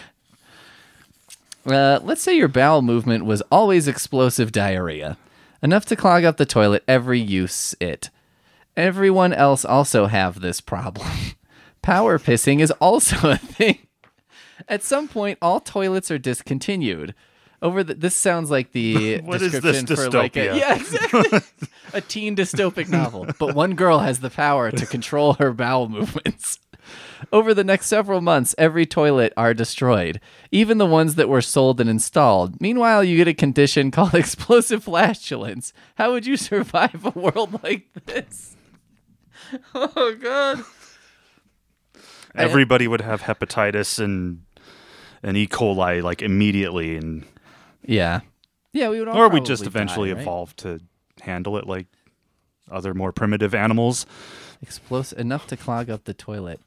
uh, let's say your bowel movement was always explosive diarrhea, enough to clog up the toilet every use it. Everyone else also have this problem. Power pissing is also a thing. At some point, all toilets are discontinued. Over the, this sounds like the what is description this for like a dystopia? yeah exactly a teen dystopic novel. But one girl has the power to control her bowel movements. Over the next several months, every toilet are destroyed, even the ones that were sold and installed. Meanwhile, you get a condition called explosive flatulence. How would you survive a world like this? Oh God! Everybody would have hepatitis and and E. coli like immediately, and Yeah. Yeah, we would all or we just probably eventually die, right? evolve to handle it like other more primitive animals. Explosive enough to clog up the toilet.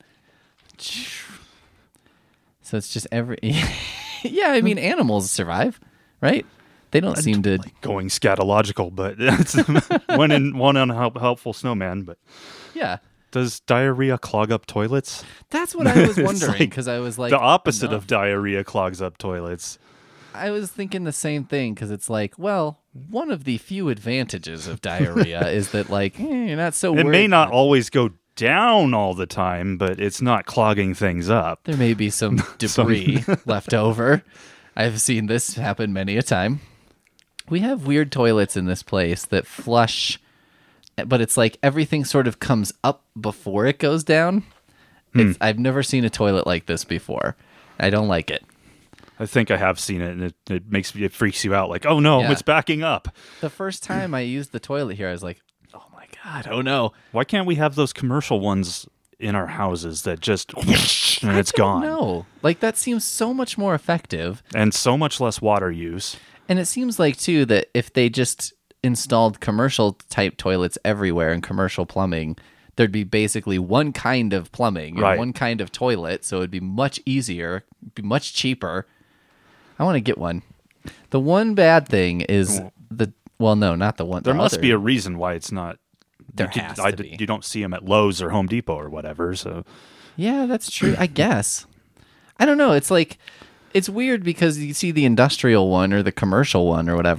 So it's just every yeah, I mean animals survive, right? They don't seem to Going scatological, but it's one in one unhelpful snowman. But yeah. does diarrhea clog up toilets? That's what I was It's wondering like because I was like the opposite enough. of diarrhea clogs up toilets. I was thinking the same thing because it's like, well, one of the few advantages of diarrhea is that like eh, you're not so. It worried may not about- always go down all the time, but it's not clogging things up. There may be some debris left over. I've seen this happen many a time. We have weird toilets in this place that flush, but it's like everything sort of comes up before it goes down. It's, I've never seen a toilet like this before. I don't like it. I think I have seen it, and it, it makes me, it freaks you out. Like, oh no, Yeah. it's backing up. The first time I used the toilet here, I was like, oh my God, oh no. Why can't we have those commercial ones in our houses that just and it's gone? No, like that seems so much more effective. And so much less water use. And it seems like, too, that if they just installed commercial type toilets everywhere and commercial plumbing, there'd be basically one kind of plumbing and Right. one kind of toilet. So it'd be much easier, be much cheaper. I want to get one. The one bad thing is the, well, no, not the one. There the must other. be a reason why it's not. There you could- has I to d- be. You don't see them at Lowe's or Home Depot or whatever. So Yeah, that's true. I guess. I don't know. It's like, it's weird because you see the industrial one or the commercial one or whatever,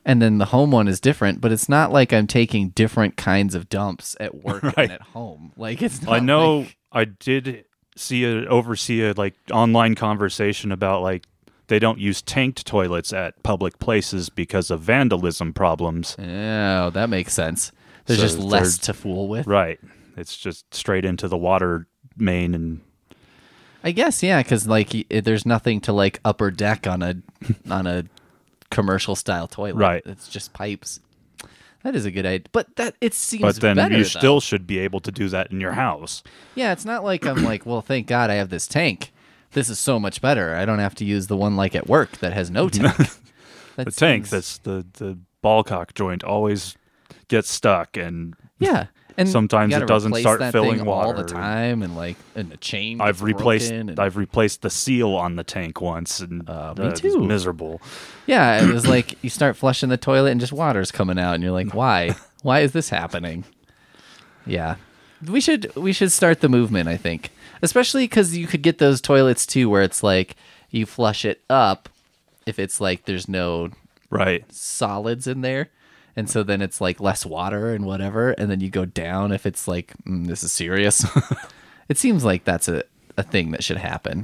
and then the home one is different, but it's not like I'm taking different kinds of dumps at work Right. and at home. Like it's not I know like- I did see a oversee a like online conversation about like they don't use tanked toilets at public places because of vandalism problems. Oh, that makes sense. There's So just less they're- to fool with. Right. It's just straight into the water main and I guess, yeah, because like y- there's nothing to like upper deck on a on a commercial style toilet. Right. It's just pipes. That is a good idea, but that it seems. but then better, you though. still should be able to do that in your house. Yeah, it's not like I'm like, well, thank God I have this tank. This is so much better. I don't have to use the one like at work that has no tank. That The tank seems- that's the the ball cock joint always gets stuck and yeah. And sometimes you it gotta doesn't replace start that filling thing all the water. time, and like, and the chain. I've gets replaced broken and- I've replaced the seal on the tank once and Uh, me uh, it's too. miserable. Yeah, it was like you start flushing the toilet and just water's coming out, and you're like, why? Why is this happening? Yeah, we should we should start the movement. I think, especially because you could get those toilets too, where it's like you flush it up if it's like there's no Right. solids in there. And so then it's like less water and whatever. And then you go down if it's like, mm, this is serious. It seems like that's a, a thing that should happen.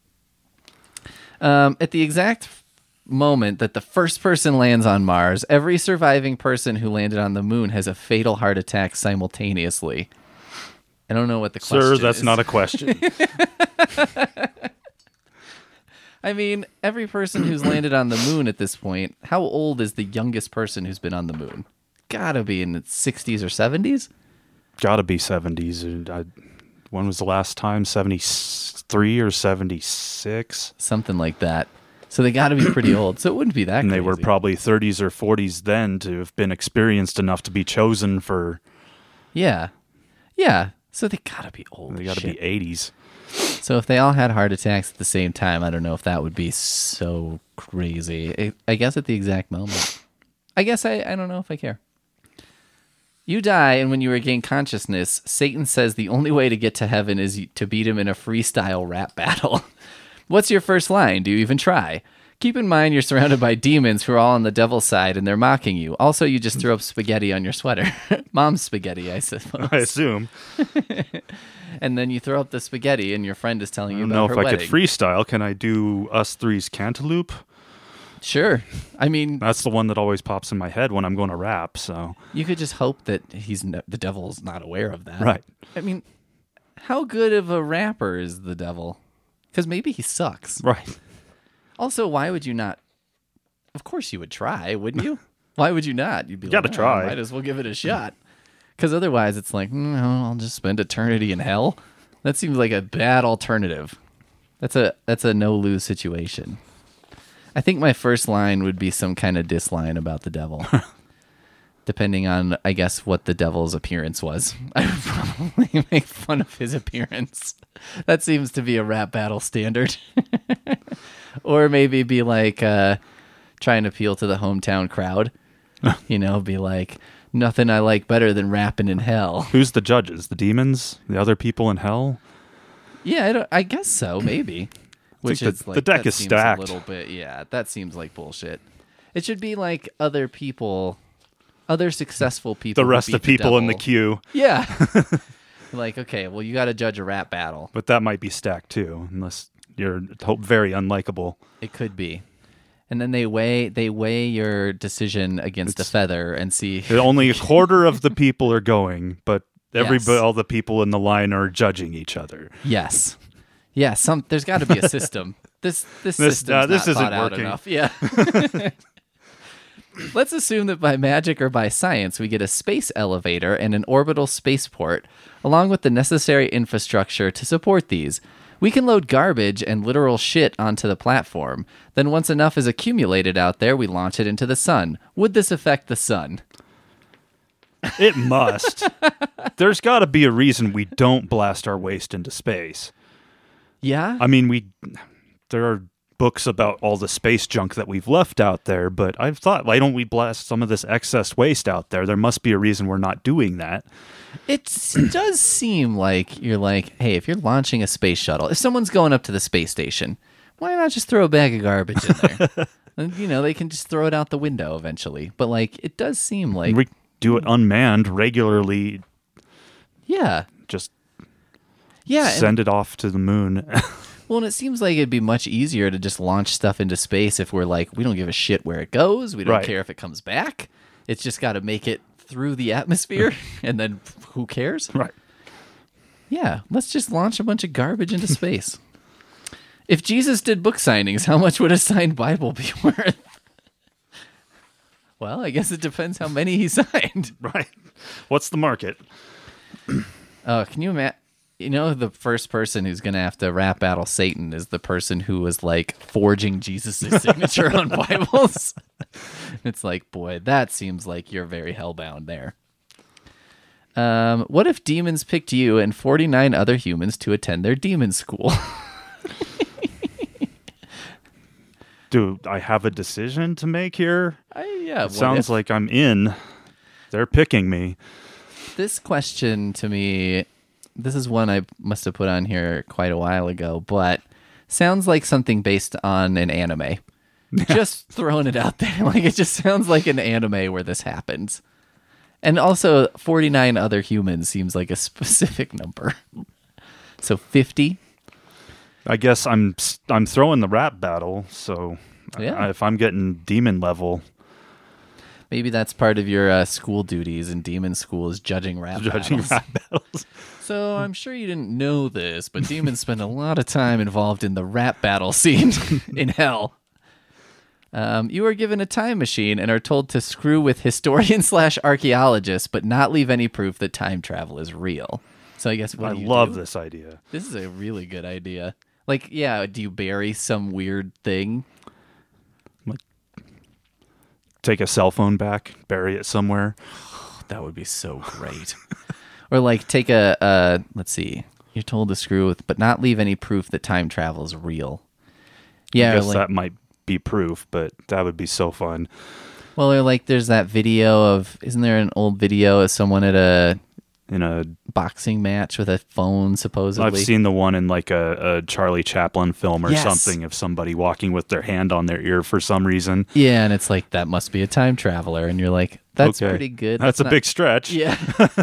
Um, at the exact moment that the first person lands on Mars, every surviving person who landed on the moon has a fatal heart attack simultaneously. I don't know what the question Sir, that's is. not a question. I mean, every person who's landed on the moon at this point, how old is the youngest person who's been on the moon? Gotta be in the sixties or seventies? Gotta be seventies. And I, when was the last time? seventy-three or seventy-six? Something like that. So they gotta be pretty old. So it wouldn't be that And they were crazy. probably thirties or forties then to have been experienced enough to be chosen for. Yeah. Yeah. So they gotta be old. They as gotta shit. be eighties. So if they all had heart attacks at the same time, I don't know if that would be so crazy. I, I guess at the exact moment. I guess I, I don't know if I care. You die, and when you regain consciousness, Satan says the only way to get to heaven is to beat him in a freestyle rap battle. What's your first line? Do you even try? Keep in mind you're surrounded by demons who are all on the devil's side, and they're mocking you. Also, you just threw up spaghetti on your sweater. Mom's spaghetti, I suppose. I assume. And then you throw up the spaghetti, and your friend is telling I you don't about know her if I wedding. could freestyle. Can I do Us Three's Cantaloupe? Sure. I mean, That's the one that always pops in my head when I'm going to rap. So you could just hope that he's no, the devil's not aware of that. Right. I mean, how good of a rapper is the devil? Because maybe he sucks. right. Also, why would you not? Of course, you would try, wouldn't you? Why would you not? You'd be Gotta like, try. "Oh, might as well give it a shot. Because otherwise, it's like, no, I'll just spend eternity in hell. That seems like a bad alternative. That's a that's a no lose situation. I think my first line would be some kind of diss line about the devil. Depending on, I guess, what the devil's appearance was. I would probably make fun of his appearance. That seems to be a rap battle standard. Or maybe be like uh, trying to appeal to the hometown crowd. You know, be like, nothing I like better than rapping in hell. Who's the judges? The demons? The other people in hell? Yeah, I, don't, I guess so, maybe. Which the- is the like, deck that is seems stacked. a little bit, yeah, that seems like bullshit. It should be like other people, other successful people. The who rest beat of people in the devil. queue. Yeah. Like, okay, well, you got to judge a rap battle. But that might be stacked too, unless you're hope very unlikable. It could be. And then they weigh they weigh your decision against a feather and see. Only a quarter of the people are going, but every Yes. all the people in the line are judging each other. Yes. Yeah, some there's got to be a system. This this This- system's uh, this not isn't thought out working. enough. Yeah. Let's assume that by magic or by science we get a space elevator and an orbital spaceport, along with the necessary infrastructure to support these. We can load garbage and literal shit onto the platform. Then once enough is accumulated out there, we launch it into the sun. Would this affect the sun? It must. There's got to be a reason we don't blast our waste into space. Yeah? I mean, we there are books about all the space junk that we've left out there, but I've thought, why don't we blast some of this excess waste out there? There must be a reason we're not doing that. It does seem like you're like, hey, if you're launching a space shuttle, if someone's going up to the space station, why not just throw a bag of garbage in there? And, you know, they can just throw it out the window eventually. But, like, it does seem like... We do it unmanned regularly. Yeah. Just yeah, send and, it off to the moon. Well, and it seems like it'd be much easier to just launch stuff into space if we're like, we don't give a shit where it goes. We don't right. care if it comes back. It's just got to make it through the atmosphere, and then who cares? Right. Yeah, let's just launch a bunch of garbage into space. If Jesus did book signings, how much would a signed Bible be worth? Well, I guess it depends how many he signed. Right. What's the market? Oh, can you imagine? You know, the first person who's going to have to rap battle Satan is the person who was like forging Jesus' signature on Bibles. It's like, boy, that seems like you're very hellbound there. Um, what if demons picked you and forty-nine other humans to attend their demon school? Do I have a decision to make here? I, yeah, it sounds if, like I'm in. They're picking me. This question to me... This is one I must have put on here quite a while ago, but sounds like something based on an anime. Just throwing it out there. Like, it just sounds like an anime where this happens. And also, forty-nine other humans seems like a specific number. So fifty? I guess I'm I'm throwing the rap battle, so yeah. I, if I'm getting demon level... Maybe that's part of your uh, school duties in demon school is judging rap judging battles. rap battles. So I'm sure you didn't know this, but demons spend a lot of time involved in the rap battle scene in hell. Um, you are given a time machine and are told to screw with historians slash archaeologists, but not leave any proof that time travel is real. So I guess what I do you love do? this idea. This is a really good idea. Like, yeah, do you bury some weird thing? Take a cell phone back, bury it somewhere. That would be so great. Or like take a, uh, let's see, you're told to screw with, but not leave any proof that time travel is real. Yeah, I guess like, that might be proof, but that would be so fun. Well, or like there's that video of, isn't there an old video of someone at a in a boxing match with a phone, supposedly? I've seen the one in like a, a Charlie Chaplin film or yes. something of somebody walking with their hand on their ear for some reason. Yeah, and it's like, that must be a time traveler. And you're like, that's okay. pretty good. That's, that's a not... big stretch. Yeah.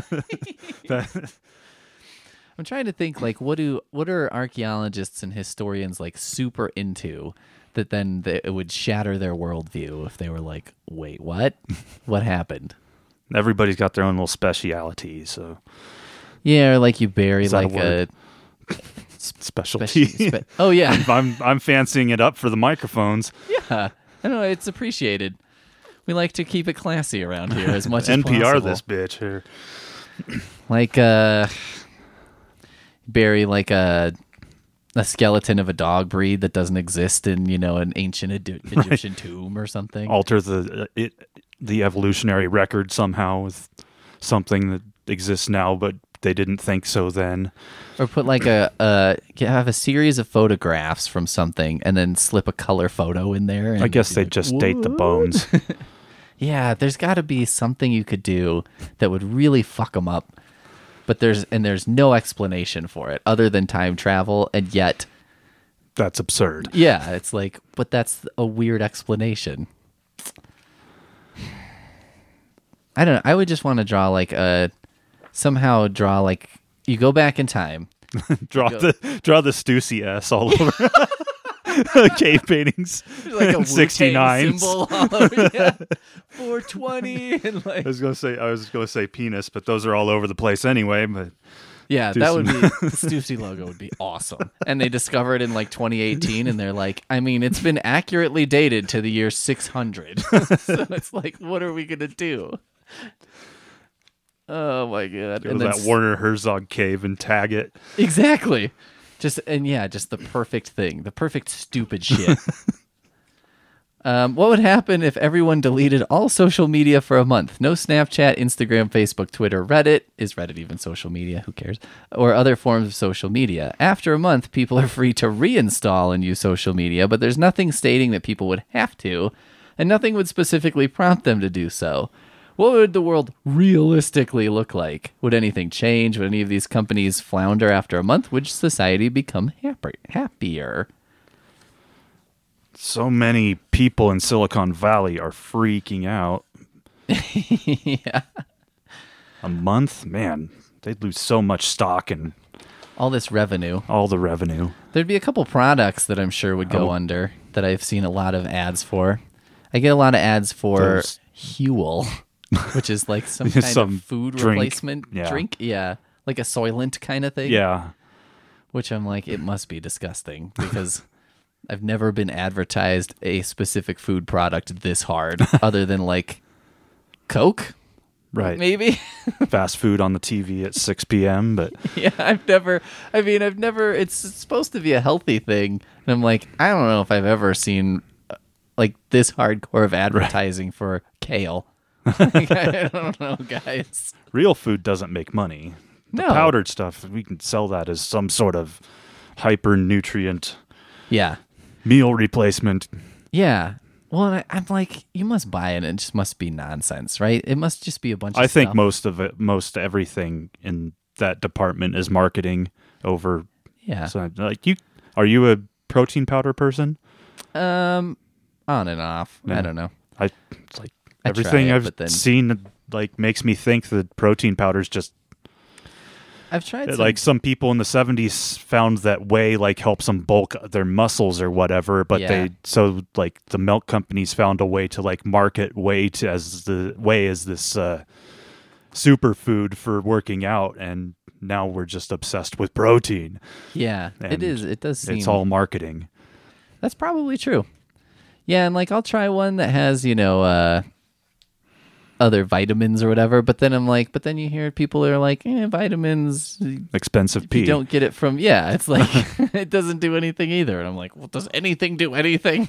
I'm trying to think, like, what do what are archaeologists and historians like super into that then they, it would shatter their worldview if they were like, wait, what? What happened? Everybody's got their own little speciality, so yeah, or like you bury Is that like a, a specialty. Speci- spe- oh yeah, I'm I'm fancying it up for the microphones. Yeah, I know it's appreciated. We like to keep it classy around here as much as N P R possible. this bitch here. Like uh, bury like a a skeleton of a dog breed that doesn't exist in, you know, an ancient Ed- Egyptian right. tomb or something. Alter the uh, it. the evolutionary record somehow with something that exists now, but they didn't think so then. Or put like a, uh, have a series of photographs from something and then slip a color photo in there. And I guess they'd like, just what? date the bones. Yeah, there's got to be something you could do that would really fuck them up. But there's, and there's no explanation for it other than time travel. And yet. That's absurd. Yeah, it's like, but that's a weird explanation. I don't know. I would just want to draw like a somehow draw like you go back in time. draw go, the draw the Stussy S all over cave paintings. Like a sixty-nine symbol all over, yeah. four twenty and like I was gonna say I was gonna say penis, but those are all over the place anyway. But yeah, that would be the Stussy logo would be awesome. And they discovered it in like twenty eighteen, and they're like, I mean, it's been accurately dated to the year six hundred. So it's like, what are we gonna do? Oh my god! Go and to then that Werner Herzog cave and tag it. Exactly. Just and yeah, just the perfect thing, the perfect stupid shit. um, what would happen if everyone deleted all social media for a month? No Snapchat, Instagram, Facebook, Twitter, Reddit. Is Reddit even social media? Who cares? Or other forms of social media. After a month, people are free to reinstall and use social media, but there's nothing stating that people would have to, and nothing would specifically prompt them to do so. What would the world realistically look like? Would anything change? Would any of these companies flounder after a month? Would society become happier? happier? so many people in Silicon Valley are freaking out. Yeah. A month, man, they'd lose so much stock and All this revenue. all the revenue. There'd be a couple products that I'm sure would go Oh. under that I've seen a lot of ads for. I get a lot of ads for Those- Huel, which is like some kind Some of food drink, replacement yeah. drink. Yeah. Like a Soylent kind of thing. Yeah. Which I'm like, it must be disgusting because I've never been advertised a specific food product this hard other than like Coke, Right. maybe. Fast food on the T V at six p.m., but Yeah, I've never, I mean, I've never, it's supposed to be a healthy thing. And I'm like, I don't know if I've ever seen uh, like this hardcore of advertising for kale. Like, I don't know, guys. real food doesn't make money. The No. powdered stuff, we can sell that as some sort of hyper nutrient Yeah. meal replacement. Yeah. Well, and I, I'm like, you must buy it and it just must be nonsense, right? It must just be a bunch of I think stuff. most of it, most everything in that department is marketing over. Yeah. So, like you, are you a protein powder person? Um, on and off. I Yeah. don't know. I it's like I everything try it, I've but then- seen like makes me think that protein powders just I've tried some, like some people in the seventies found that whey like helps them bulk their muscles or whatever, but Yeah. they so like the milk companies found a way to like market whey to, as the whey as this uh, superfood for working out, and now we're just obsessed with protein. yeah, it and is. It does seem It's all marketing. that's probably true. Yeah, and like I'll try one that has you know uh, other vitamins or whatever, but then I'm like, but then you hear people are like, eh, vitamins. Expensive You pee. don't get it from yeah. It's like it doesn't do anything either, and I'm like, well, does anything do anything?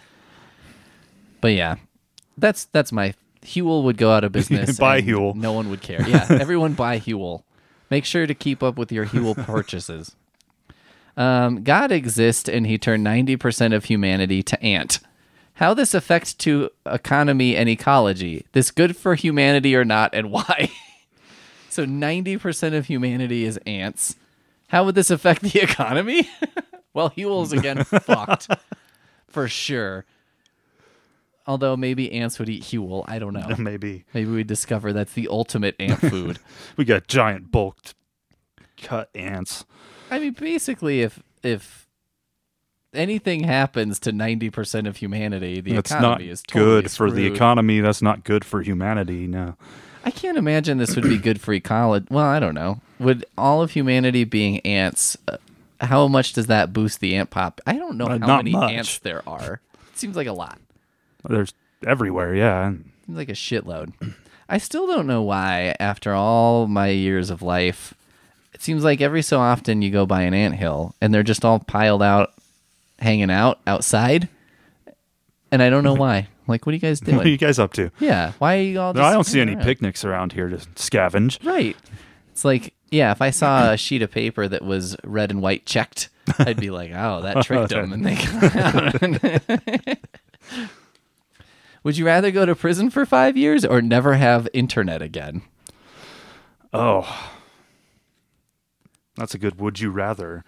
But yeah, that's that's my Huel would go out of business. Buy and Huel. No one would care. Yeah, everyone buy Huel. Make sure to keep up with your Huel purchases. Um, God exists, and he turned ninety percent of humanity to ant. How this affects to economy and ecology? This good for humanity or not, and why? So ninety percent of humanity is ants. How would this affect the economy? Well, Huel's again fucked for sure. Although maybe ants would eat Huel. I don't know. Maybe Maybe we discover that's the ultimate ant food. we got giant bulked cut ants. I mean, basically, if if anything happens to ninety percent of humanity, the That's economy not is totally good for the screwed. economy. That's not good for humanity. No. I can't imagine this would be good for ecology. Well, I don't know. Would all of humanity being ants, uh, how much does that boost the ant pop? I don't know Uh, how not many much. ants there are. It seems like a lot. There's everywhere, yeah. Seems like a shitload. I still don't know why, after all my years of life, it seems like every so often you go by an anthill and they're just all piled out, hanging out outside. And I don't know why. Like, what are you guys doing? What are you guys up to? Yeah, why are you all just No, I don't see hanging any around? picnics around here to scavenge. Right. It's like, yeah, if I saw a sheet of paper that was red and white checked, I'd be like, oh, that tricked them. And they come out. Would you rather go to prison for five years or never have internet again? Oh, that's a good would you rather.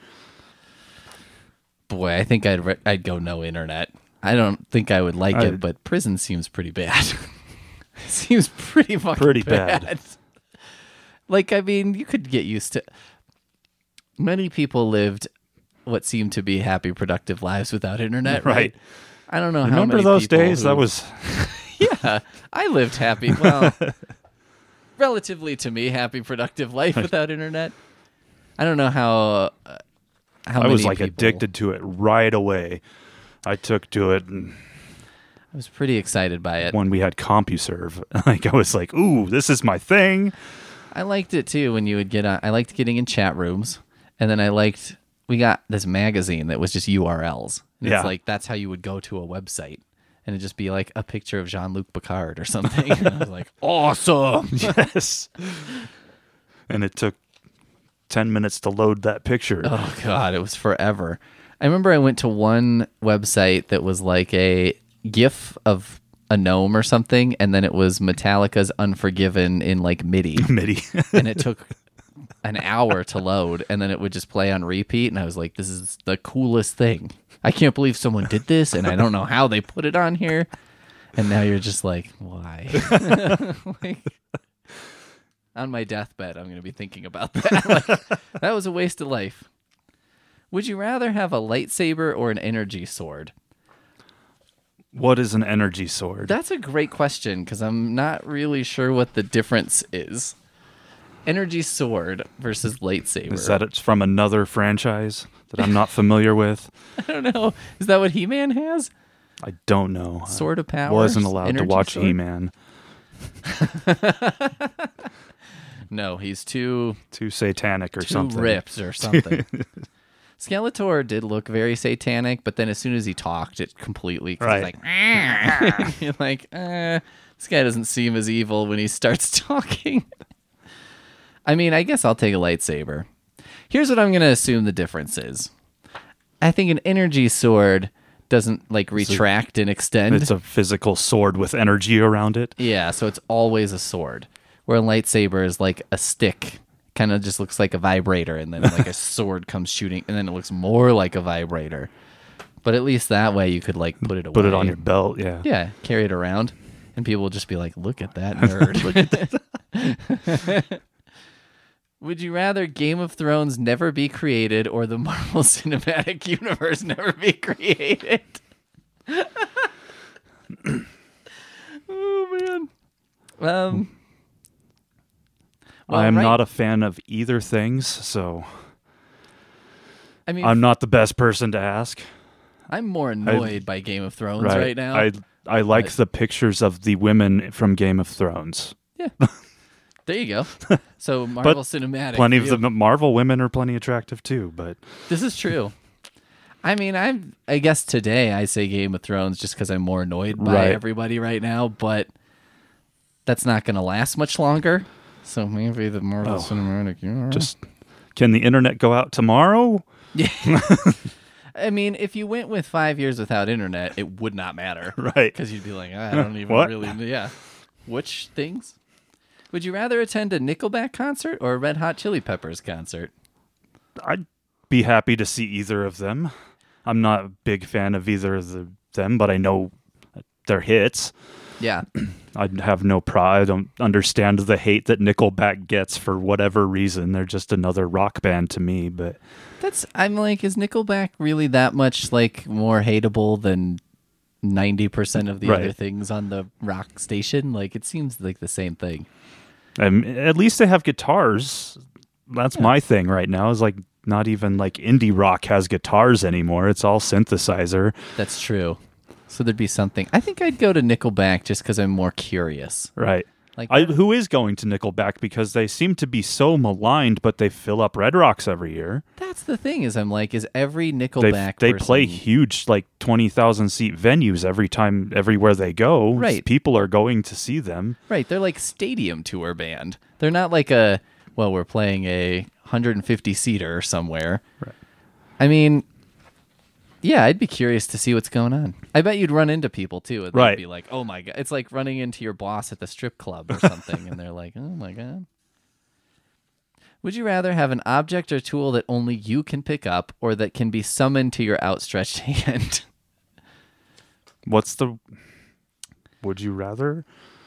Boy, I think I'd re- I'd go no internet. I don't think I would like I- it, but prison seems pretty bad. Seems pretty fucking Pretty bad. bad. Like, I mean, you could get used to. Many people lived what seemed to be happy, productive lives without internet, right? Right. I don't know how Remember many those people days? who- That was yeah. I lived happy. Well, relatively to me, happy, productive life without internet. I don't know how. Uh, how I was many like people- addicted to it right away. I took to it and I was pretty excited by it. when we had CompuServe. Like I was like, "Ooh, this is my thing." I liked it too when you would get on. I liked getting in chat rooms, and then I liked we got this magazine that was just U R Ls. And Yeah. It's like that's how you would go to a website, and it'd just be like a picture of Jean-Luc Picard or something. And I was like, awesome. Yes. And it took ten minutes to load that picture. Oh god, it was forever. I remember I went to one website that was like a GIF of a gnome or something, and then it was Metallica's Unforgiven in like MIDI. MIDI. And it took an hour to load, and then it would just play on repeat, and I was like, this is the coolest thing I can't believe someone did this, and I don't know how they put it on here. And now you're just like, why? Like, on my deathbed, I'm going to be thinking about that. Like, that was a waste of life. Would you rather have a lightsaber or an energy sword? What is an energy sword? That's a great question because I'm not really sure what the difference is. Energy sword versus lightsaber. Is that it's from another franchise that I'm not familiar with? I don't know. Is that what He-Man has? I don't know. Sword of Power? Wasn't allowed Energy to watch sword? He-Man. No, he's too Too satanic or too something. ripped or something. Skeletor did look very satanic, but then as soon as he talked, it completely... 'cause Right. He's like, you're like, eh, this guy doesn't seem as evil when he starts talking. I mean, I guess I'll take a lightsaber. Here's what I'm going to assume the difference is. I think an energy sword doesn't like retract and extend. It's a physical sword with energy around it. Yeah, so it's always a sword. Where a lightsaber is like a stick. Kind of just looks like a vibrator, and then like a sword comes shooting, and then it looks more like a vibrator. But at least that way you could like put it away. Put it on your belt, yeah. Yeah, carry it around, and people will just be like, look at that nerd. Look at that. Would you rather Game of Thrones never be created or the Marvel Cinematic Universe never be created? Oh, man. Um... Well, I'm right- not a fan of either things, so I mean, I'm not the best person to ask. I'm more annoyed by Game of Thrones Right, right, now. I I like But- the pictures of the women from Game of Thrones. Yeah. There you go. So Marvel Cinematic. Plenty of you- the Marvel women are plenty attractive too, but This is true. I mean, I'm. I guess today I say Game of Thrones just because I'm more annoyed by Right. everybody right now, but that's not going to last much longer. So maybe the Marvel Oh, Cinematic Universe. just can the internet go out tomorrow? Yeah. I mean, if you went with five years without internet, it would not matter. Right. Because you'd be like, I don't even What? really. Yeah. Which things? Would you rather attend a Nickelback concert or a Red Hot Chili Peppers concert? I'd be happy to see either of them. I'm not a big fan of either of the, them, but I know they're hits. Yeah. I'd have no pride. I don't understand the hate that Nickelback gets for whatever reason. They're just another rock band to me, but That's, I'm like, is Nickelback really that much like more hateable than ninety percent of the Right. other things on the rock station? Like, it seems like the same thing. um, at least they have guitars. That's my thing right now is like not even like indie rock has guitars anymore. It's all synthesizer. That's true. So there'd be something. I think I'd go to Nickelback just because I'm more curious. Right. Like, I, who is going to Nickelback because they seem to be so maligned, but they fill up Red Rocks every year. that's the thing is I'm like, is every They Nickelback they person- play huge like twenty thousand seat venues every time everywhere they go. Right. People are going to see them. Right, they're like stadium tour band. They're not like a, well, we're playing a one hundred fifty seater somewhere. Right. I mean, yeah, I'd be curious to see what's going on. I bet you'd run into people too, and they'd Right. be like, "Oh my god!" It's like running into your boss at the strip club or something, and they're like, "Oh my god." Would you rather have an object or tool that only you can pick up, or that can be summoned to your outstretched hand? What's the would you rather?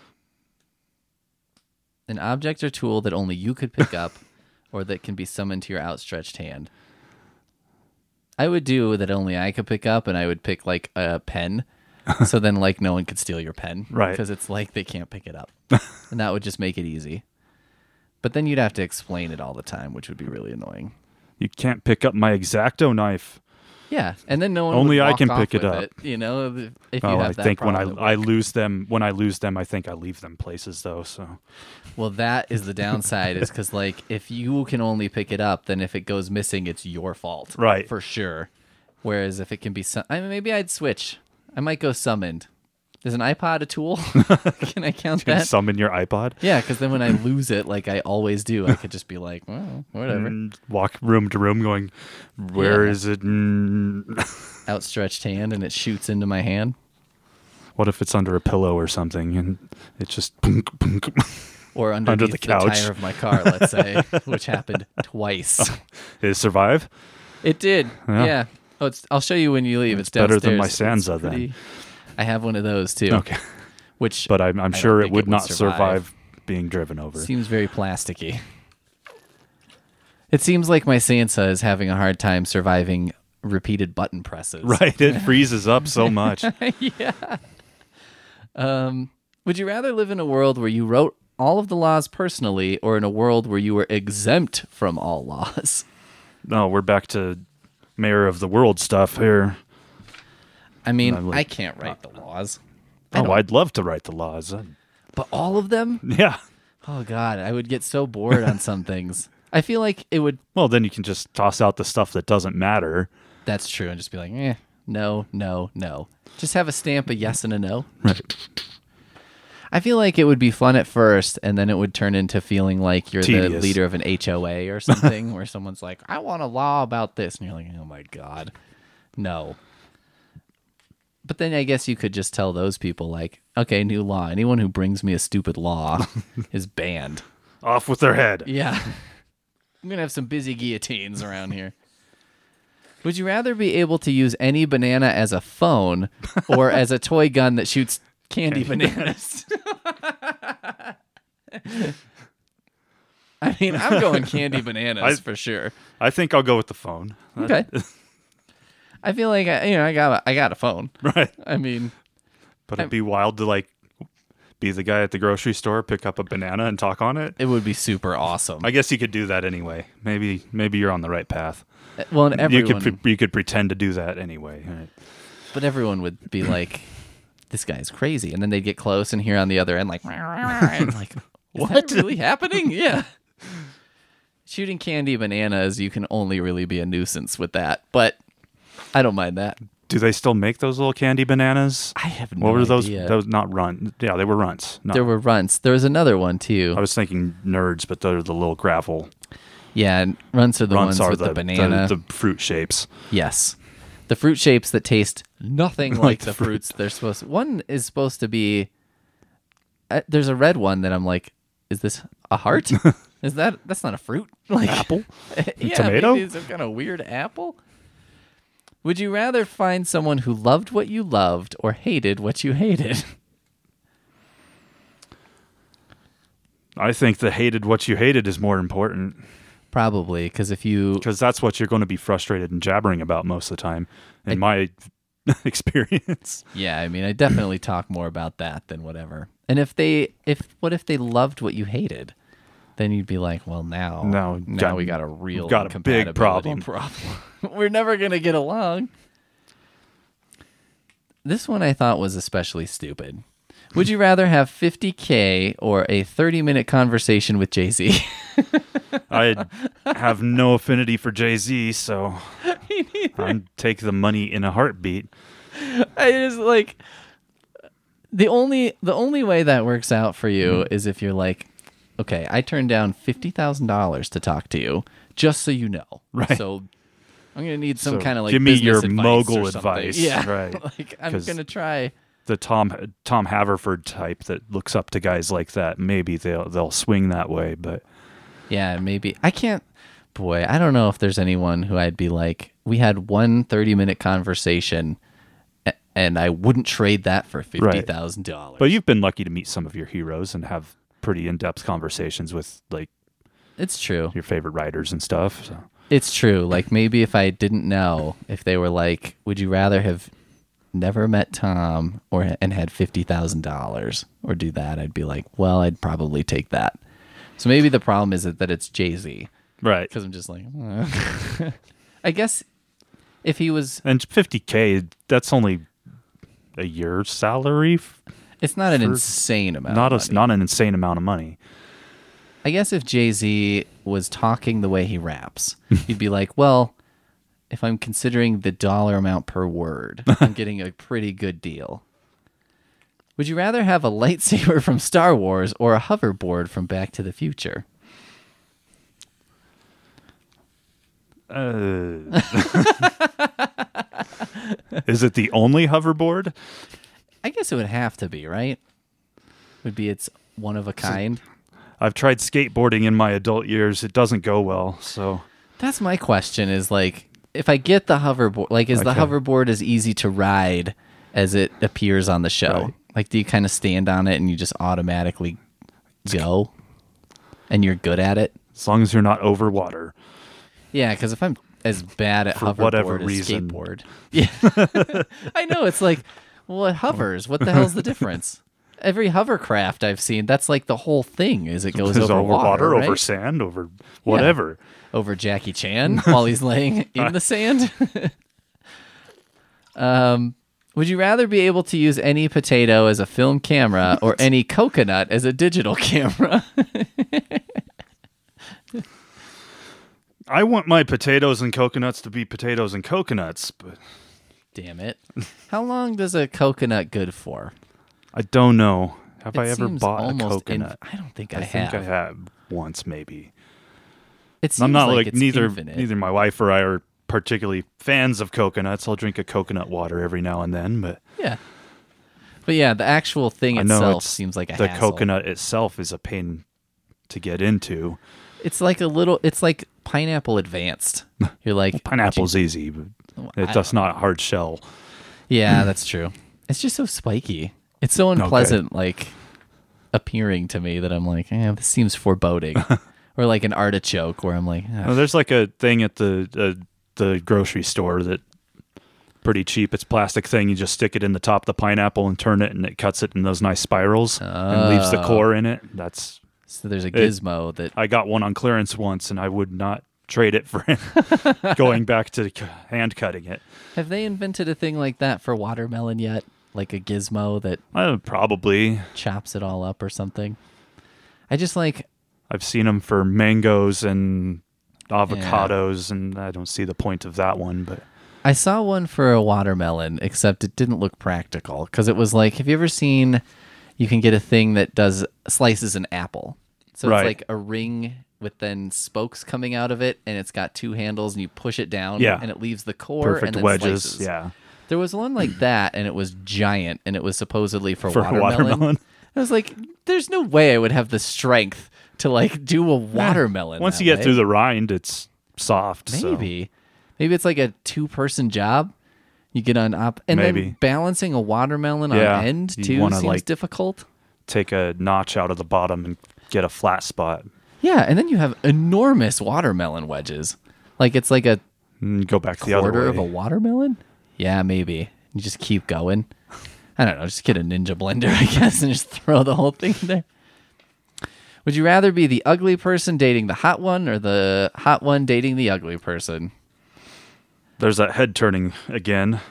An object or tool that only you could pick up, or that can be summoned to your outstretched hand. I would do that only I could pick up, and I would pick like a pen, so then like no one could steal your pen, Right. Because it's like they can't pick it up, and that would just make it easy. But then you'd have to explain it all the time, which would be really annoying. You can't pick up my X-Acto knife. Yeah, and then no one Only would I walk can off pick it with up. It, you know, if- if you Oh, have I that think when I problem at I work. lose them when I lose them, I think I leave them places though. So Well, that is the downside, is because like if you can only pick it up, then if it goes missing, it's your fault, Right. For sure. Whereas if it can be, sum- I mean, maybe I'd switch. I might go summoned. Is an iPod a tool? Can I count can that? summon your iPod. Yeah, because then when I lose it, like I always do, I could just be like, well, whatever. And walk room to room, going, "Where Yeah. is it?" Mm. Outstretched hand, and it shoots into my hand. What if it's under a pillow or something, and it just punk, punk. Or underneath Under the the, couch. tire of my car, let's say, which happened twice. Did it survive? It did. Yeah. Yeah. Oh, it's, I'll show you when you leave. It's, It's better than downstairs. my It's Sansa, then. pretty- I have one of those too. Okay. Which, But I'm, I'm I sure don't it think would not survive. being driven over. Seems very plasticky. It seems like my Sansa is having a hard time surviving repeated button presses. Right, it freezes up so much. Yeah. Um, would you rather live in a world where you wrote all of the laws personally, or in a world where you were exempt from all laws? No, we're back to mayor of the world stuff here. I mean, I'm like- I can't write the laws. I Oh, don't- I'd love to write the laws. Uh, But all of them? Yeah. Oh, God, I would get so bored on some things. I feel like it would... Well, then you can just toss out the stuff that doesn't matter. That's true. And just be like, eh, no, no, no. Just have a stamp, a yes and a no. Right. I feel like it would be fun at first, and then it would turn into feeling like you're the Tedious. leader of an H O A or something, where someone's like, I want a law about this. And you're like, oh, my God. No. But then I guess you could just tell those people, like, okay, new law. Anyone who brings me a stupid law is banned. Off with their head. Yeah. I'm going to have some busy guillotines around here. Would you rather be able to use any banana as a phone or as a toy gun that shoots candy bananas? I mean, I'm going candy bananas I- for sure. I think I'll go with the phone. Okay. I feel like I, you know I got a, I got a phone. Right. I mean, But it'd be wild to like be the guy at the grocery store, pick up a banana and talk on it. it would be super awesome. I guess you could do that anyway. Maybe maybe you're on the right path. well, and everyone, you could pre- you could pretend to do that anyway. Right. but everyone would be like, "This guy's crazy," and then they'd get close and hear on the other end like, and like, "What? Is that really happening?" Yeah. Shooting candy bananas, you can only really be a nuisance with that, but I don't mind that. Do they still make those little candy bananas? I have no What were those? idea. Those not run. Yeah, they were runts. No, There were runts. There was another one too. I was thinking nerds, but they're the little gravel. Yeah, and runts are the runts ones are with the, the, banana. the, the fruit shapes. Yes. The fruit shapes that taste nothing like, Like the the fruit. fruits they're supposed to. One is supposed to be. Uh, there's a red one that I'm like, is this a heart? Is that. That's not a fruit. Like Apple? yeah, Tomato? maybe it's some kind of weird apple. Would you rather find someone who loved what you loved or hated what you hated? I think the hated what you hated is more important Probably, because if you. because that's what you're going to be frustrated and jabbering about most of the time. In I- my experience, Yeah, I mean, I definitely talk more about that than whatever. And if they. if What if they loved what you hated? Then you'd be like, well, now, No, now got- we got a real got a big incompatibility problem. problem. We're never gonna get along. This one I thought was especially stupid. Would you rather have fifty K or a thirty-minute conversation with Jay-Z? I have no affinity for Jay-Z, so I'd take the money in a heartbeat. I just like the only the only way that works out for you Mm-hmm. is if you're like, okay, I turned down fifty thousand dollars to talk to you, just so you know. Right. So I'm gonna need some So kind of like give me business your advice mogul or something. advice, Yeah, right. like I'm 'Cause- gonna try. The Tom Tom Haverford type that looks up to guys like that, maybe they'll they'll swing that way, but Yeah, maybe I can't. Boy, I don't know if there's anyone who I'd be like, we had one thirty minute conversation, a- and I wouldn't trade that for fifty thousand dollars. but you've been lucky to meet some of your heroes and have pretty in-depth conversations with like It's true. your favorite writers and stuff. So. It's true. Like maybe if I didn't know, if they were like, would you rather have never met Tom or and had fifty thousand dollars or do that? I'd be like, well, I'd probably take that. So maybe the problem is that it's Jay-Z Right. because I'm just like, uh. I guess if he was, And fifty K, that's only a year's salary. f- it's not an For- insane amount. Not a, of money. not an insane amount of money. I guess if Jay-Z was talking the way he raps, he'd be like, well, if I'm considering the dollar amount per word, I'm getting a pretty good deal. Would you rather have a lightsaber from Star Wars or a hoverboard from Back to the Future? Uh, is it the only hoverboard? I guess it would have to be, right? Would be its one of a kind. I've tried skateboarding in my adult years. It doesn't go well. So That's my question is like, if I get the hoverboard, like, is the Okay. hoverboard as easy to ride as it appears on the show? Right. Like, do you kind of stand on it and you just automatically go, and you're good at it? As long as you're not over water. Yeah, because if I'm as bad at For hoverboard whatever as reason. skateboard, yeah, I know it's like, well, it hovers. What the hell's the difference? Every hovercraft I've seen, that's like the whole thing. Is it goes It's over, water, right? over sand, over whatever. Over Jackie Chan while he's laying in the sand. um, would you rather be able to use any potato as a film camera or any coconut as a digital camera? I want my potatoes and coconuts to be potatoes and coconuts, but Damn it! How long does a coconut good for? I don't know. Have It I ever seems bought a almost coconut? inf- I don't think I, I have. think I have once, maybe. It seems I'm not like, like, it's neither infinite. neither my wife or I are particularly fans of coconuts. I'll drink a coconut water every now and then, but Yeah. But yeah, the actual thing I know itself it's, seems like a the hassle. coconut itself is a pain to get into. It's like a little. It's like pineapple advanced. You're like Pineapple's easy, but I it's just not hard shell. Yeah, that's true. It's just so spiky. It's so unpleasant, like appearing to me that I'm like, eh, this seems foreboding. Or like an artichoke, where I'm like, ah, Well, there's like a thing at the uh, the grocery store that pretty cheap. It's a plastic thing. You just stick it in the top of the pineapple and turn it, and it cuts it in those nice spirals and leaves the Oh. core in it. That's so there's a gizmo that. I got one on clearance once, and I would not trade it for going back to c- hand cutting it. Have they invented a thing like that for watermelon yet? Like a gizmo that Uh, probably. chops it all up or something? I just like. I've seen them for mangoes and avocados, and I don't see the point of that one. But I saw one for a watermelon, except it didn't look practical because it was like, have you ever seen? You can get a thing that does slices an apple, so Right. it's like a ring with then spokes coming out of it, and it's got two handles, and you push it down, Yeah. and it leaves the core perfect and then wedges. slices. Yeah, There was one like that, and it was giant, and it was supposedly for, for watermelon. watermelon. I was like, there's no way I would have the strength to like do a watermelon. Once that you get way. through the rind, it's soft. so- Maybe. Maybe it's like a two person job. You get on op and Maybe. then balancing a watermelon Yeah, on end you too wanna, seems like- difficult. Take a notch out of the bottom and get a flat spot. Yeah, and then you have enormous watermelon wedges. Like it's like a And go back the other quarter way. of a watermelon? Yeah, maybe. You just keep going. I don't know, just get a ninja blender, I guess, and just throw the whole thing in there. Would you rather be the ugly person dating the hot one or the hot one dating the ugly person? There's that head turning again.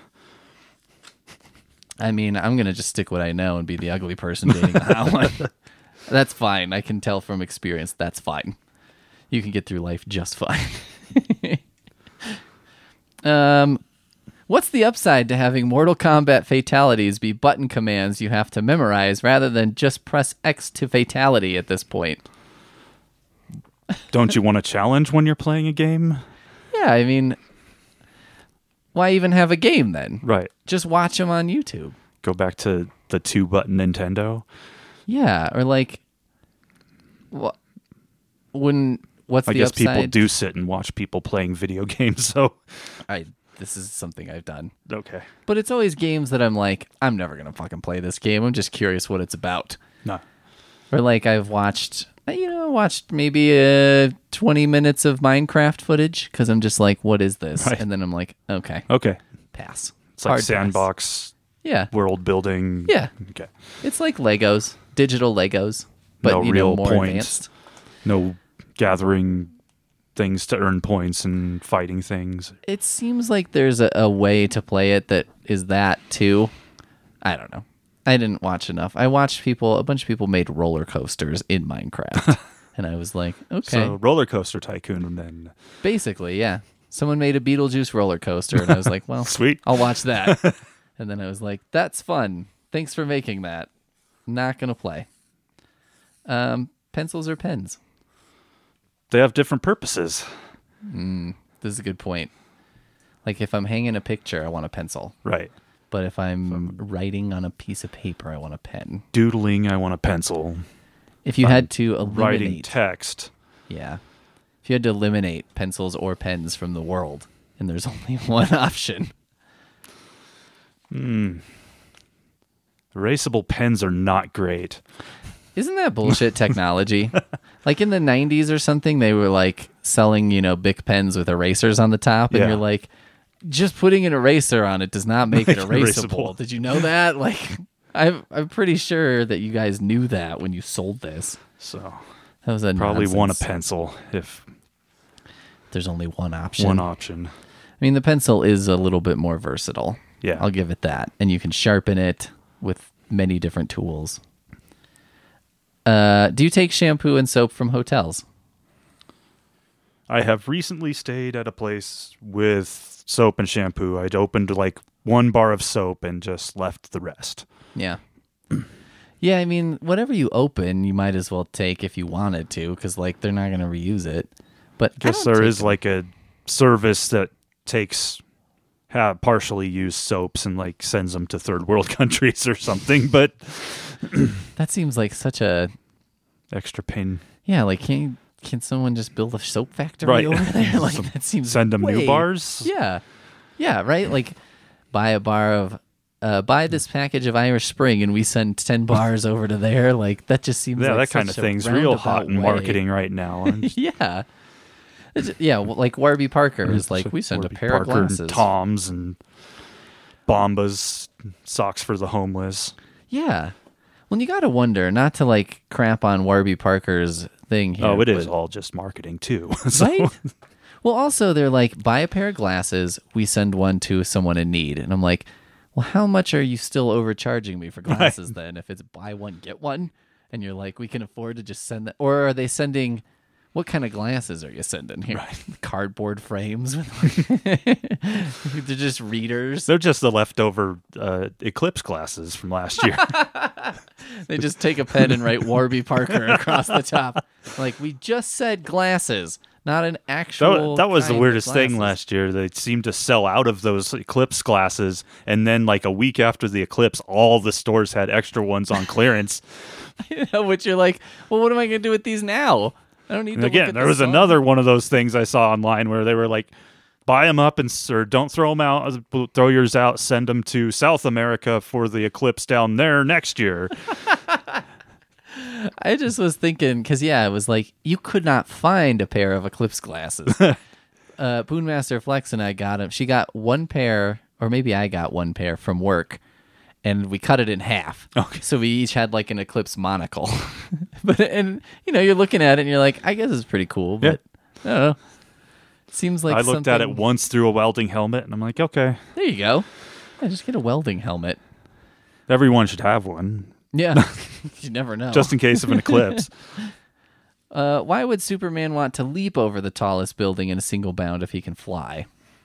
I mean, I'm going to just stick what I know and be the ugly person dating the hot one. That's fine. I can tell from experience that's fine. You can get through life just fine. um, what's the upside to having Mortal Kombat fatalities be button commands you have to memorize rather than just press X to fatality at this point? Don't you want a challenge when you're playing a game? Yeah, I mean, why even have a game then? Right. Just watch them on YouTube. Go back to the two button Nintendo. Yeah, or like, what? When what's I the guess upside? people do sit and watch people playing video games. So, I this is something I've done, okay. but it's always games that I'm like, I'm never gonna fucking play this game. I'm just curious what it's about. No. Or like I've watched, you know, watched maybe uh, twenty minutes of Minecraft footage because I'm just like, what is this? Right. And then I'm like, okay, Okay. pass. It's like Hard pass. sandbox Yeah, world building. yeah. Okay. It's like Legos, digital Legos, but No you real know, more point. advanced. No gathering things to earn points and fighting things. It seems like there's a, a way to play it that is that too. I don't know. I didn't watch enough. I watched people, a bunch of people made roller coasters in Minecraft. And I was like, okay. So roller coaster tycoon then. Basically, yeah. Someone made a Beetlejuice roller coaster. And I was like, well, Sweet. I'll watch that. And then I was like, that's fun. Thanks for making that. Not going to play. Um, pencils or pens? They have different purposes. This is a good point. Like if I'm hanging a picture, I want a pencil. Right. But if I'm writing on a piece of paper, I want a pen. Doodling, I want a pencil. If you had to Writing eliminate, text. yeah, if you had to eliminate pencils or pens from the world, and there's only one option. Erasable pens are not great. Isn't that bullshit technology? Like in the nineties or something, they were like selling, you know, Bic pens with erasers on the top, and Yeah. you're like, just putting an eraser on it does not make it Make it erasable. erasable. Did you know that? Like, I'm I'm pretty sure that you guys knew that when you sold this. So That was a probably want a nonsense. pencil if There's only one option. one option. I mean, the pencil is a little bit more versatile. Yeah. I'll give it that. And you can sharpen it with many different tools. Uh, do you take shampoo and soap from hotels? I have recently stayed at a place with soap and shampoo. I'd opened like one bar of soap and just left the rest. Yeah. Yeah, I mean, whatever you open, you might as well take if you wanted to, because like they're not going to reuse it. But I Guess don't there take is them. like a service that takes have partially used soaps and like sends them to third world countries or something, but That seems like such a extra pain. yeah. Like, can you, can someone just build a soap factory Right. over there? Like that seems Send them way- new bars. Yeah, yeah, right. Like buy a bar of uh, buy this package of Irish Spring, and we send ten bars over to there. Like that just seems Yeah, like that kind of such a thing's real hot roundabout in way. marketing right now. And Yeah. It's- yeah, well, like Warby Parker is like, we send a Warby pair Parker of glasses. and Toms and Bombas, socks for the homeless. Yeah. Well, you got to wonder, not to like crap on Warby Parker's thing here. Oh, it is but- all just marketing too. So- Right? Well, also, they're like, buy a pair of glasses, we send one to someone in need. And I'm like, well, how much are you still overcharging me for glasses then? If it's buy one, get one? And you're like, we can afford to just send that. Or are they sending, what kind of glasses are you sending here? Cardboard frames? They're just readers. They're just the leftover uh, Eclipse glasses from last year. They just take a pen and write Warby Parker across the top. Like, we just said glasses, not an actual. that, that was the kind of weirdest thing glasses. last year. They seemed to sell out of those Eclipse glasses, and then like a week after the Eclipse, all the stores had extra ones on clearance. You know, which you're like, well, what am I going to do with these now? I don't need And to again, look at there the was sun. another one of those things I saw online where they were like, buy them up and or don't throw them out, throw yours out, send them to South America for the Eclipse down there next year. I just was thinking, because, yeah, it was like, you could not find a pair of Eclipse glasses. uh, Boonmaster Flex and I got them. She got one pair, or maybe I got one pair from work, and we cut it in half. Okay. So we each had like an Eclipse monocle. But, and, you know, you're looking at it and you're like, I guess it's pretty cool, but I don't know. Seems like I looked at it something- once through a welding helmet, and I'm like, okay, There you go. Yeah, just get a welding helmet. everyone should have one, Yeah. You never know. just in case of an eclipse. Uh, why would Superman want to leap over the tallest building in a single bound if he can fly?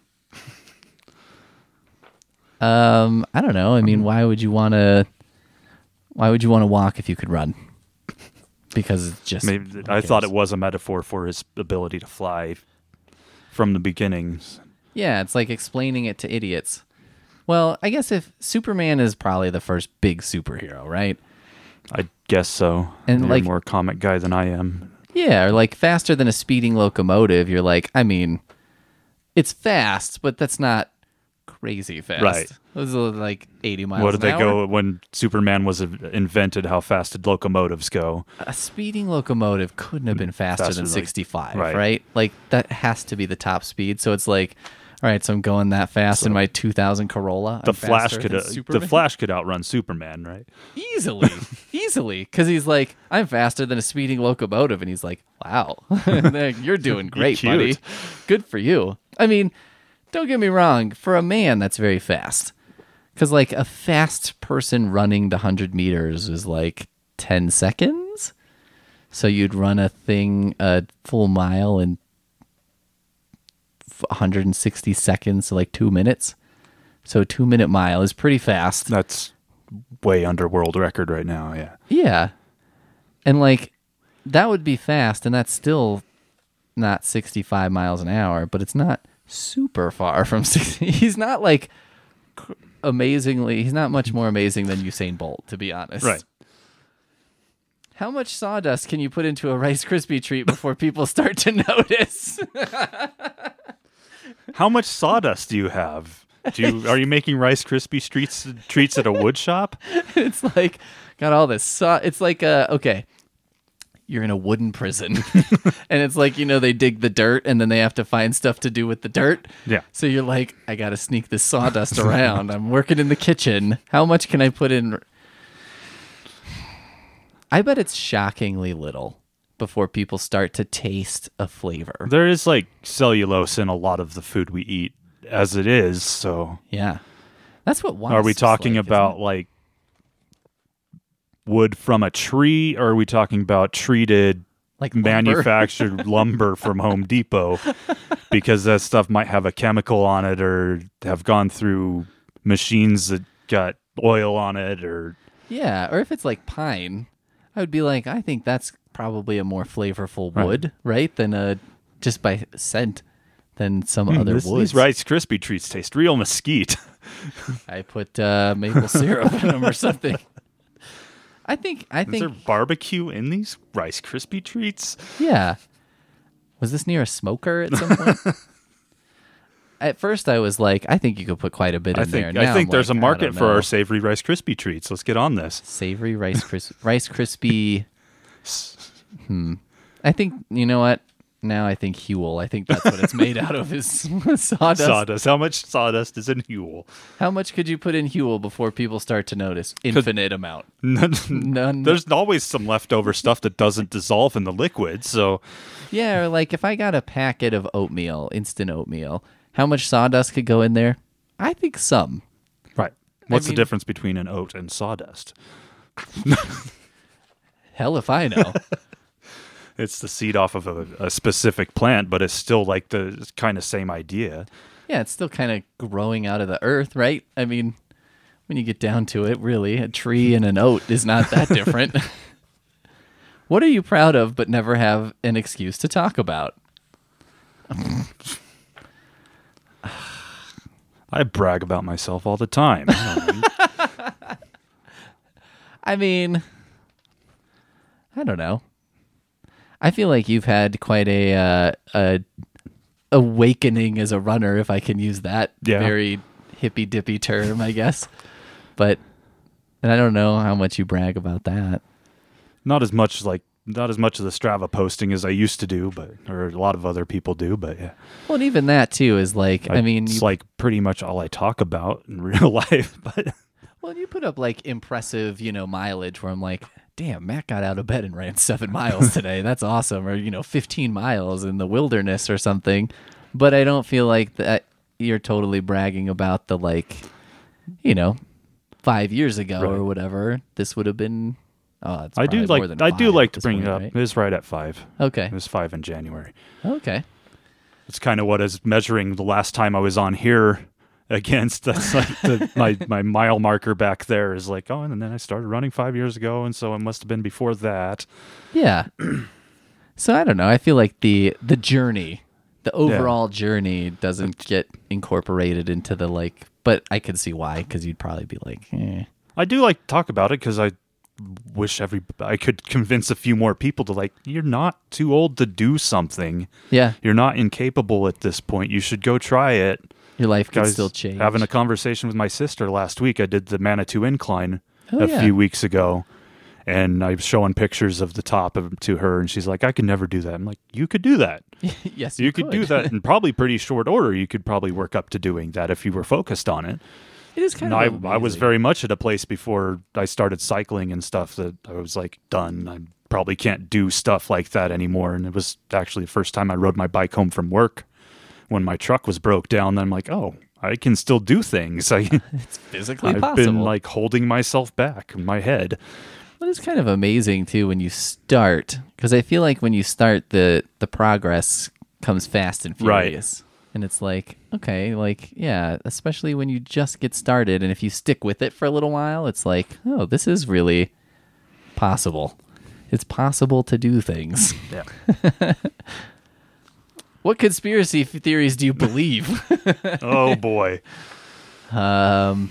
Um, I don't know. I mean, why would you want to? Why would you want to walk if you could run? Because it's just. Maybe who I thought cares? it was a metaphor for his ability to fly from the beginning. Yeah, it's like explaining it to idiots. Well, I guess if Superman is probably the first big superhero, right? I guess so. And, You're like- more a comic guy than I am. Yeah, or like faster than a speeding locomotive. You're like, I mean, it's fast, but that's not crazy fast. Right. Those are like eighty miles What did an they hour. go when Superman was invented? How fast did locomotives go? A speeding locomotive couldn't have been faster, Faster than than, like- sixty-five, right. right. Like that has to be the top speed. So it's like, all right, so I'm going that fast in my two thousand Corolla. The I'm Flash faster could than uh, the Superman? Flash could outrun Superman, right? easily, easily, because he's like, I'm faster than a speeding locomotive, and he's like, wow, you're doing great, Cute. buddy. Good for you. I mean, don't get me wrong. For a man, that's very fast. Because like a fast person running the hundred meters is like ten seconds. So you'd run a thing a full mile in one hundred sixty seconds, so like two minutes. So a two minute mile is pretty fast. That's way under world record right now. Yeah. Yeah. And like that would be fast, and that's still not sixty-five miles an hour, but it's not super far from sixty. He's not like cr- amazingly, he's not much more amazing than Usain Bolt, to be honest. Right. How much sawdust can you put into a Rice Krispie treat before people start to notice? How much sawdust do you have? Do you, are you making Rice Krispie treats treats at a wood shop? It's like got all this. Saw- it's like uh, okay, you're in a wooden prison, and it's like you know they dig the dirt, and then they have to find stuff to do with the dirt. Yeah. So you're like, I gotta sneak this sawdust around. I'm working in the kitchen. How much can I put in? I bet it's shockingly little before people start to taste a flavor. There is like cellulose in a lot of the food we eat as it is. So Yeah, that's what. are we wasps talking like, about isn't it? like wood from a tree, or are we talking about treated like lumber? manufactured lumber from Home Depot? Because that stuff might have a chemical on it or have gone through machines that got oil on it, or Yeah, or if it's like pine, I would be like, I think that's probably a more flavorful Right. wood, right? Than a just by scent than some Hmm, other this- woods. these Rice Krispie treats taste real mesquite. I put uh, maple syrup in them or something. I think. I Is there think. barbecue in these Rice Krispie treats? Yeah. Was this near a smoker at some point? At first, I was like, I think you could put quite a bit I in there. think Now I think I'm there's like, a I market don't for our know. savory Rice Krispie treats. Let's get on this. Savory rice cris- rice crispy. Hmm. I think you know what. Now I think Huel. I think that's what it's made out of is sawdust. Sawdust. How much sawdust is in Huel? How much could you put in Huel before people start to notice? Infinite amount. None. None. There's always some leftover stuff that doesn't dissolve in the liquid. So Yeah, or like if I got a packet of oatmeal, instant oatmeal, how much sawdust could go in there? I think some. right. What's mean- the difference between an oat and sawdust? Hell if I know. It's the seed off of a, a specific plant, but it's still like the kind of same idea. Yeah, it's still kind of growing out of the earth, right? I mean, when you get down to it, really, a tree and an oat is not that different. What are you proud of but never have an excuse to talk about? I brag about myself all the time. I don't know. I mean, I don't know. I feel like you've had quite a uh, a awakening as a runner, if I can use that Yeah. very hippy dippy term, I guess. But and I don't know how much you brag about that. Not as much like not as much of the Strava posting as I used to do, but or a lot of other people do. But yeah, Well, and even that too is like, I, mean, it's you, like pretty much all I talk about in real life. But well, you put up like impressive, you know, mileage where I'm like, damn, Matt got out of bed and ran seven miles today. That's awesome. Or, you know, fifteen miles in the wilderness or something. But I don't feel like that you're totally bragging about the like, you know, five years ago Right. or whatever. This would have been. Oh, it's I do probably like more than I do five like at to this bring point, it up. right? It was right at five. Okay. It was five in January. Okay. It's kind of what is measuring the last time I was on here against. That's like the, my my mile marker back there is like, oh, and then I started running five years ago, and so it must have been before that. Yeah. So I don't know. I feel like the the journey, the overall journey, doesn't get incorporated into the like. But I could see why, because you'd probably be like, eh. I do like to talk about it because I wish every I could convince a few more people to like, you're not too old to do something. Yeah, You're not incapable at this point. You should go try it. your life could Guys, still change. having a conversation with my sister last week. I did the Manitou Incline Oh, a yeah. few weeks ago, and I was showing pictures of the top of, to her, and she's like, I could never do that. I'm like, you could do that. Yes, You, could, do that in probably pretty short order. You could probably work up to doing that if you were focused on it. It is kind And of. I, I was amazing. very much at a place before I started cycling and stuff that I was like done. I probably can't do stuff like that anymore. And it was actually the first time I rode my bike home from work when my truck was broke down. Then I'm like, oh, I can still do things. I, It's physically I've possible. been like holding myself back in my head. Well, it's kind of amazing too when you start, because I feel like when you start, the the progress comes fast and Right. furious, and it's like, okay, like yeah, especially when you just get started, and if you stick with it for a little while, it's like, oh, this is really possible. It's possible to do things. Yeah. What conspiracy f- theories do you believe? Oh boy. um,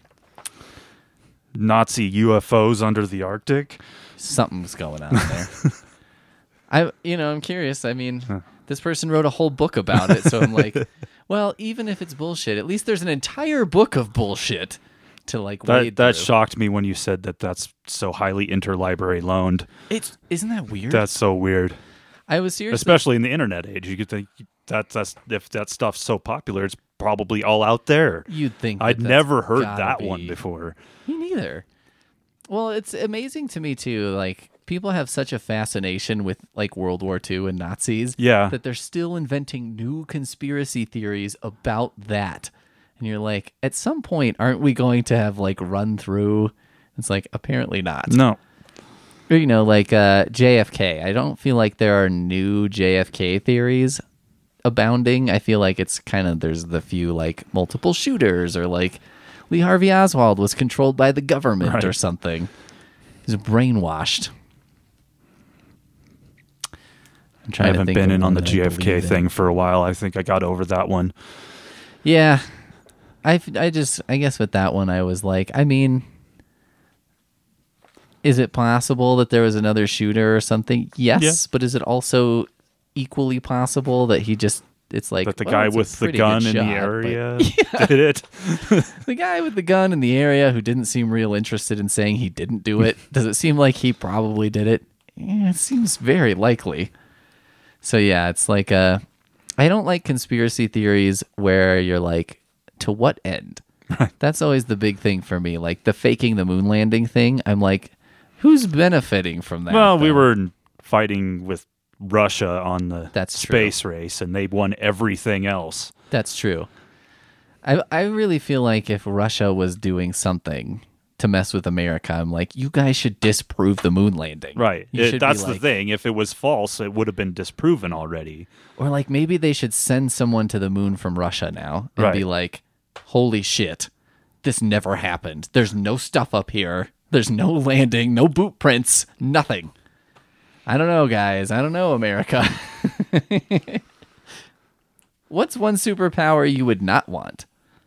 Nazi U F Os under the Arctic. something's going on there. I, you know, I'm curious. I mean, This person wrote a whole book about it. So I'm like, well, even if it's bullshit, at least there's an entire book of bullshit to like wade That that through. shocked me when you said that that's so highly interlibrary loaned. It's isn't that weird? That's so weird. I was seriously Especially in the internet age. You could think that that's if that stuff's so popular, it's probably all out there. You'd think that I'd that's never heard gotta that be- one before. Me neither. Well, it's amazing to me too. Like people have such a fascination with like World War Two and Nazis. Yeah. That they're still inventing new conspiracy theories about that. And you're like, at some point, aren't we going to have like run through? It's like apparently not. No. Or, you know, like uh, J F K. I don't feel like there are new J F K theories abounding. I feel like it's kind of there's the few like multiple shooters or like Lee Harvey Oswald was controlled by the government Right. or something. He's brainwashed. I'm I trying to haven't think been of in on one the that I J F K believe in. thing for a while. I think I got over that one. Yeah. I, I just, I guess with that one, I was like, I mean, is it possible that there was another shooter or something? Yes. Yeah. But is it also equally possible that he just, it's like, That the well, guy it's a with the pretty gun good in shot, the but- area did it. The guy with the gun in the area who didn't seem real interested in saying he didn't do it. Does it seem like he probably did it? Eh, it seems very likely. So yeah, it's like uh I don't like conspiracy theories where you're like, to what end? That's always the big thing for me. Like the faking the moon landing thing. I'm like, who's benefiting from that? Well, we though? were fighting with Russia on the That's true. space race, and they won everything else. That's true. I I really feel like if Russia was doing something to mess with America, I'm like, you guys should disprove the moon landing. Right. You It- should be that's the like- thing. If it was false, it would have been disproven already. Or like maybe they should send someone to the moon from Russia now and be Right. like, holy shit, this never happened. There's no stuff up here. There's no landing, no boot prints, nothing. I don't know, guys. I don't know, America. What's one superpower you would not want?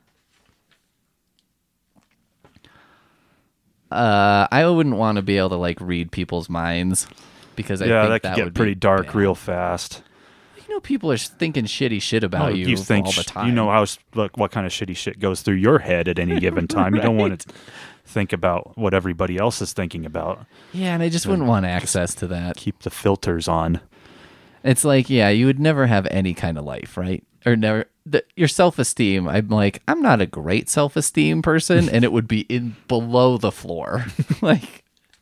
Uh, I wouldn't want to be able to like read people's minds because I yeah, think that could that get would pretty be dark bad. real fast. You know, people are thinking shitty shit about Oh, you, think all the sh- time. you know how s- like, what kind of shitty shit goes through your head at any given time. You don't want to think about what everybody else is thinking about. Yeah, and I just wouldn't want access to that. Keep the filters on. It's like, yeah, you would never have any kind of life, right? Or never. The, your self-esteem, I'm like, I'm not a great self-esteem person, and it would be in below the floor. Like,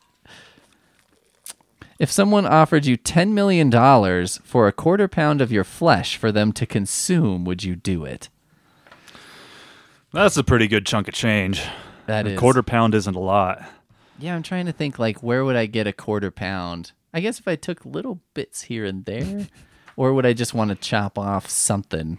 if someone offered you ten million dollars for a quarter pound of your flesh for them to consume, would you do it? That's a pretty good chunk of change. That a is. quarter pound isn't a lot. Yeah, I'm trying to think, like, where would I get a quarter pound? I guess if I took little bits here and there, or would I just want to chop off something?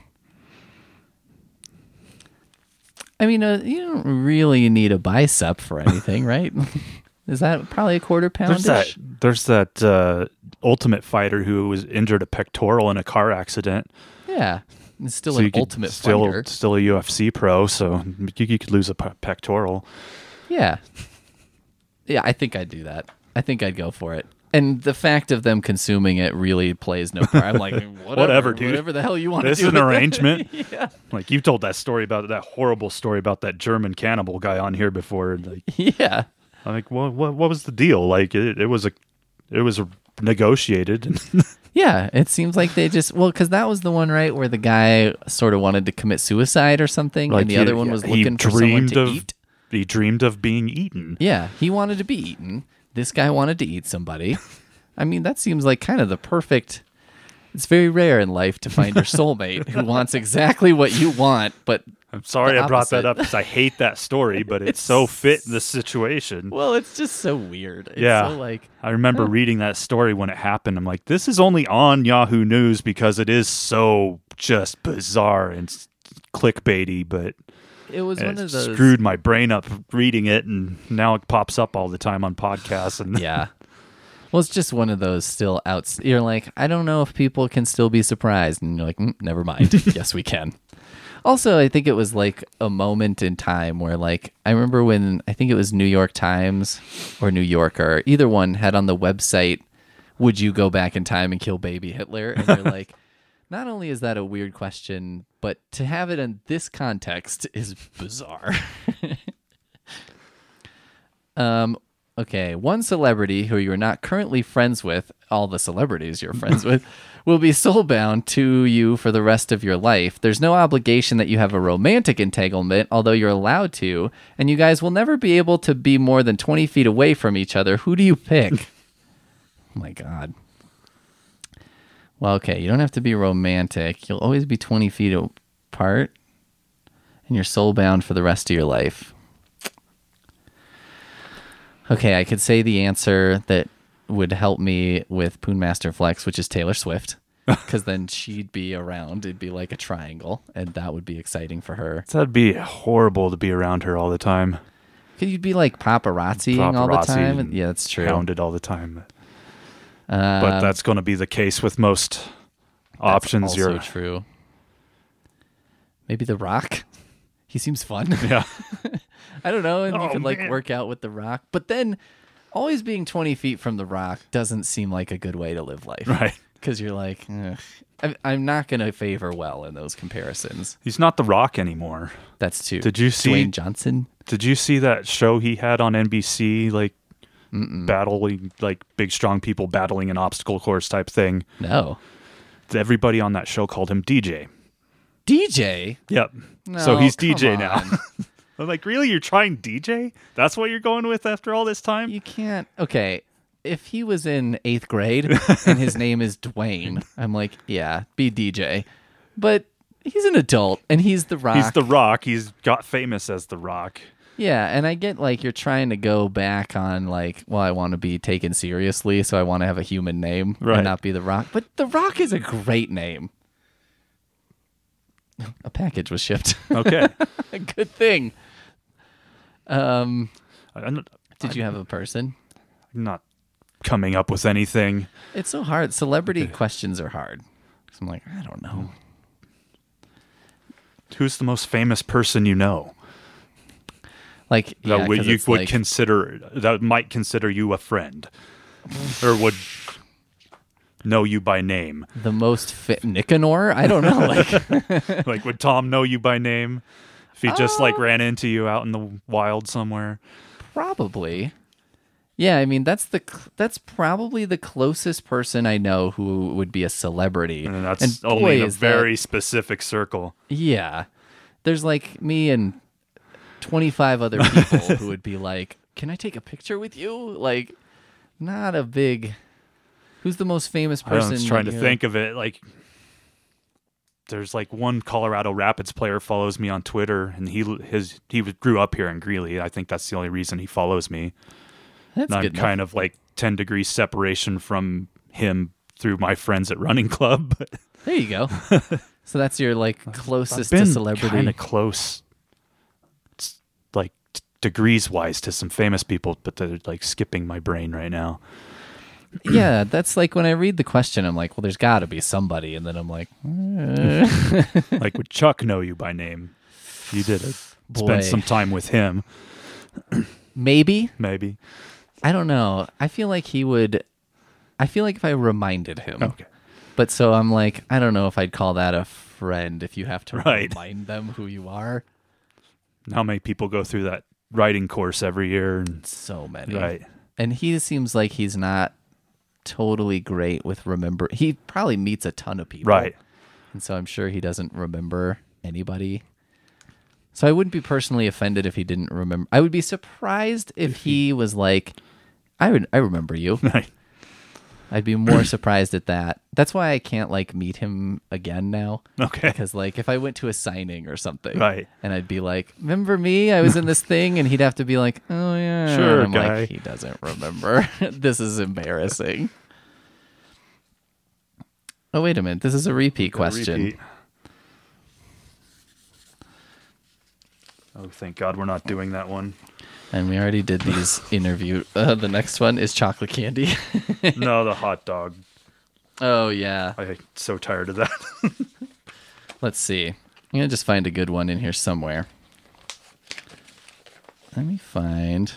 I mean, uh, you don't really need a bicep for anything, right? Is that probably a quarter There's that. poundish? There's that uh, Ultimate Fighter who was injured a pectoral in a car accident. Yeah, it's still So an you could ultimate still fighter. still a U F C pro, so you, you could lose a pe- pectoral. Yeah, yeah, I think I'd do that. I think I'd go for it. And the fact of them consuming it really plays no part. I'm like, whatever, Whatever, dude. Whatever the hell you want This to do. is an with it. arrangement. Yeah. Like you told that story about that horrible story about that German cannibal guy on here before. Like, Yeah. I'm like, well, what what was the deal? Like it, it was a it was a negotiated. And Yeah, it seems like they just well, because that was the one, right, where the guy sort of wanted to commit suicide or something, like and the he- other one was he looking for someone dreamed to of, eat. He dreamed of being eaten. Yeah, he wanted to be eaten. This guy wanted to eat somebody. I mean, that seems like kind of the perfect. It's very rare in life to find your soulmate who wants exactly what you want, but I'm sorry The I brought that opposite. up because I hate that story, but it's, so fit in the situation. well, it's just so weird. It's Yeah. so like I remember reading that story when it happened. I'm like, this is only on Yahoo News because it is so just bizarre and s- clickbaity, but it was it one of those. screwed my brain up reading it, and now it pops up all the time on podcasts. And Yeah. Well, it's just one of those still outs. You're like, I don't know if people can still be surprised. And you're like, mm, never mind. Yes, we can. Also, I think it was like a moment in time where, like, I remember when I think it was New York Times or New Yorker, either one had on the website, would you go back in time and kill baby Hitler? And you're like, Not only is that a weird question, but to have it in this context is bizarre. um, okay, one celebrity who you're not currently friends with, all the celebrities you're friends with, will be soulbound to you for the rest of your life. There's no obligation that you have a romantic entanglement, although you're allowed to, and you guys will never be able to be more than twenty feet away from each other. Who do you pick? Oh my God. Well, okay, you don't have to be romantic. You'll always be twenty feet apart, and you're soulbound for the rest of your life. Okay, I could say the answer that would help me with Poonmaster Flex, which is Taylor Swift, because then she'd be around. It'd be like a triangle, and that would be exciting for her. That'd be horrible to be around her all the time. Could you be like paparazziing all the Paparazzi time? and Yeah, that's true. Hounded all the time. Uh, But that's going to be the case with most options. also You're true. Maybe The Rock. He seems fun. yeah. I don't know, and you Oh, could like man. work out with The Rock. But then always being twenty feet from The Rock doesn't seem like a good way to live life. Right. Because you're like, ugh. I- I'm not going to favor well in those comparisons. He's not The Rock anymore. That's too. Did you see- Dwayne Johnson? Did you see that show he had on N B C, like Mm-mm. battling, like big strong people battling an obstacle course type thing? No. Everybody on that show called him D J. D J? Yep. No, so he's come D J now. on. I'm like, really? You're trying D J? That's what you're going with after all this time? You can't. Okay. If he was in eighth grade and his name is Dwayne, I'm like, yeah, be D J. But he's an adult and he's The Rock. He's The Rock. He's got famous as The Rock. Yeah, and I get like you're trying to go back on like, well, I want to be taken seriously, so I want to have a human name Right. and not be The Rock. But The Rock is a great name. A package was shipped. Okay. Good thing. Um, I'm not, did you have a person? I'm not coming up with anything. It's so hard. Celebrity questions are hard. So I'm like, I don't know. Who's the most famous person you know? Like That yeah, would, 'cause you it's would like, consider, that might consider you a friend. Or would know you by name. the most fit Nicanor. I don't know. Like, Like, would Tom know you by name? If he just, Uh, like, ran into you out in the wild somewhere? probably. Yeah, I mean that's the cl- that's probably the closest person I know who would be a celebrity. And that's And only boy, in a is that- very specific circle. Yeah. There's like me and twenty-five other people who would be like, "Can I take a picture with you?" Like, not a big. Who's the most famous I person? was trying to you- think of it. Like, there's like one Colorado Rapids player follows me on Twitter, and he his he grew up here in Greeley. I think that's the only reason he follows me. That's And I'm good enough. kind of like ten degrees separation from him through my friends at Running Club. But There you go. So that's your like closest I've to been celebrity. kind of close, s- like t- degrees wise, to some famous people, but they're like skipping my brain right now. Yeah, that's like when I read the question, I'm like, well, there's got to be somebody, and then I'm like, eh. Like, would Chuck know you by name? You did it. Boy. Spend some time with him, maybe. maybe. I don't know. I feel like he would. I feel like if I reminded him. Okay. But so I'm like, I don't know if I'd call that a friend if you have to Right. remind them who you are. How many people go through that writing course every year? And, So many. right. And he seems like he's not totally great with remember. He probably meets a ton of people. Right. And so I'm sure he doesn't remember anybody. So I wouldn't be personally offended if he didn't remember. I would be surprised if he was like, I would, I remember you. Right. I'd be more surprised at that. That's why I can't like meet him again now. Okay. Because like if I went to a signing or something, Right. and I'd be like, "Remember me? I was in this thing," and he'd have to be like, "Oh yeah, Sure, And I'm guy. like, he doesn't remember. This is embarrassing. Oh wait a minute, this is a repeat question. Repeat. Oh, thank God we're not doing that one. And we already did these interview. Uh, the next one is chocolate candy. No, the hot dog. Oh yeah. I'm so tired of that. Let's see. I'm gonna just find a good one in here somewhere. Let me find.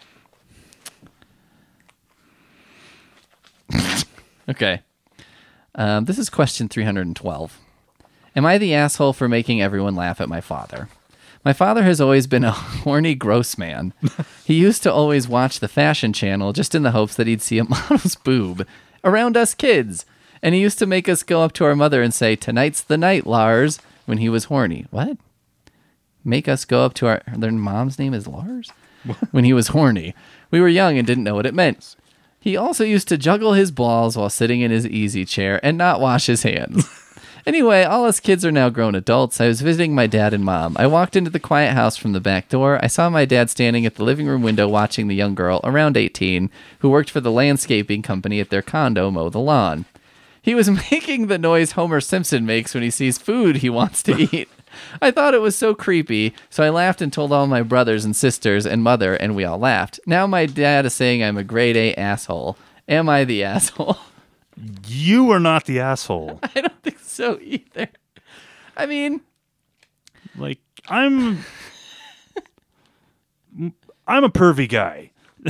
Okay. Um, this is question three hundred twelve. Am I the asshole for making everyone laugh at my father? My father has always been a horny, gross man. He used to always watch the fashion channel just in the hopes that he'd see a model's boob around us kids. And he used to make us go up to our mother and say, "Tonight's the night, Lars," when he was horny. What? Make us go up to our... Their mom's name is Lars? When he was horny. We were young and didn't know what it meant. He also used to juggle his balls while sitting in his easy chair and not wash his hands. Anyway, all us kids are now grown adults. I was visiting my dad and mom. I walked into the quiet house from the back door. I saw my dad standing at the living room window watching the young girl, around eighteen, who worked for the landscaping company at their condo, mow the lawn. He was making the noise Homer Simpson makes when he sees food he wants to eat. I thought it was so creepy, so I laughed and told all my brothers and sisters and mother, and we all laughed. Now my dad is saying I'm a grade A asshole. Am I the asshole? You are not the asshole. I don't think so either. I mean, like I'm, I'm a pervy guy.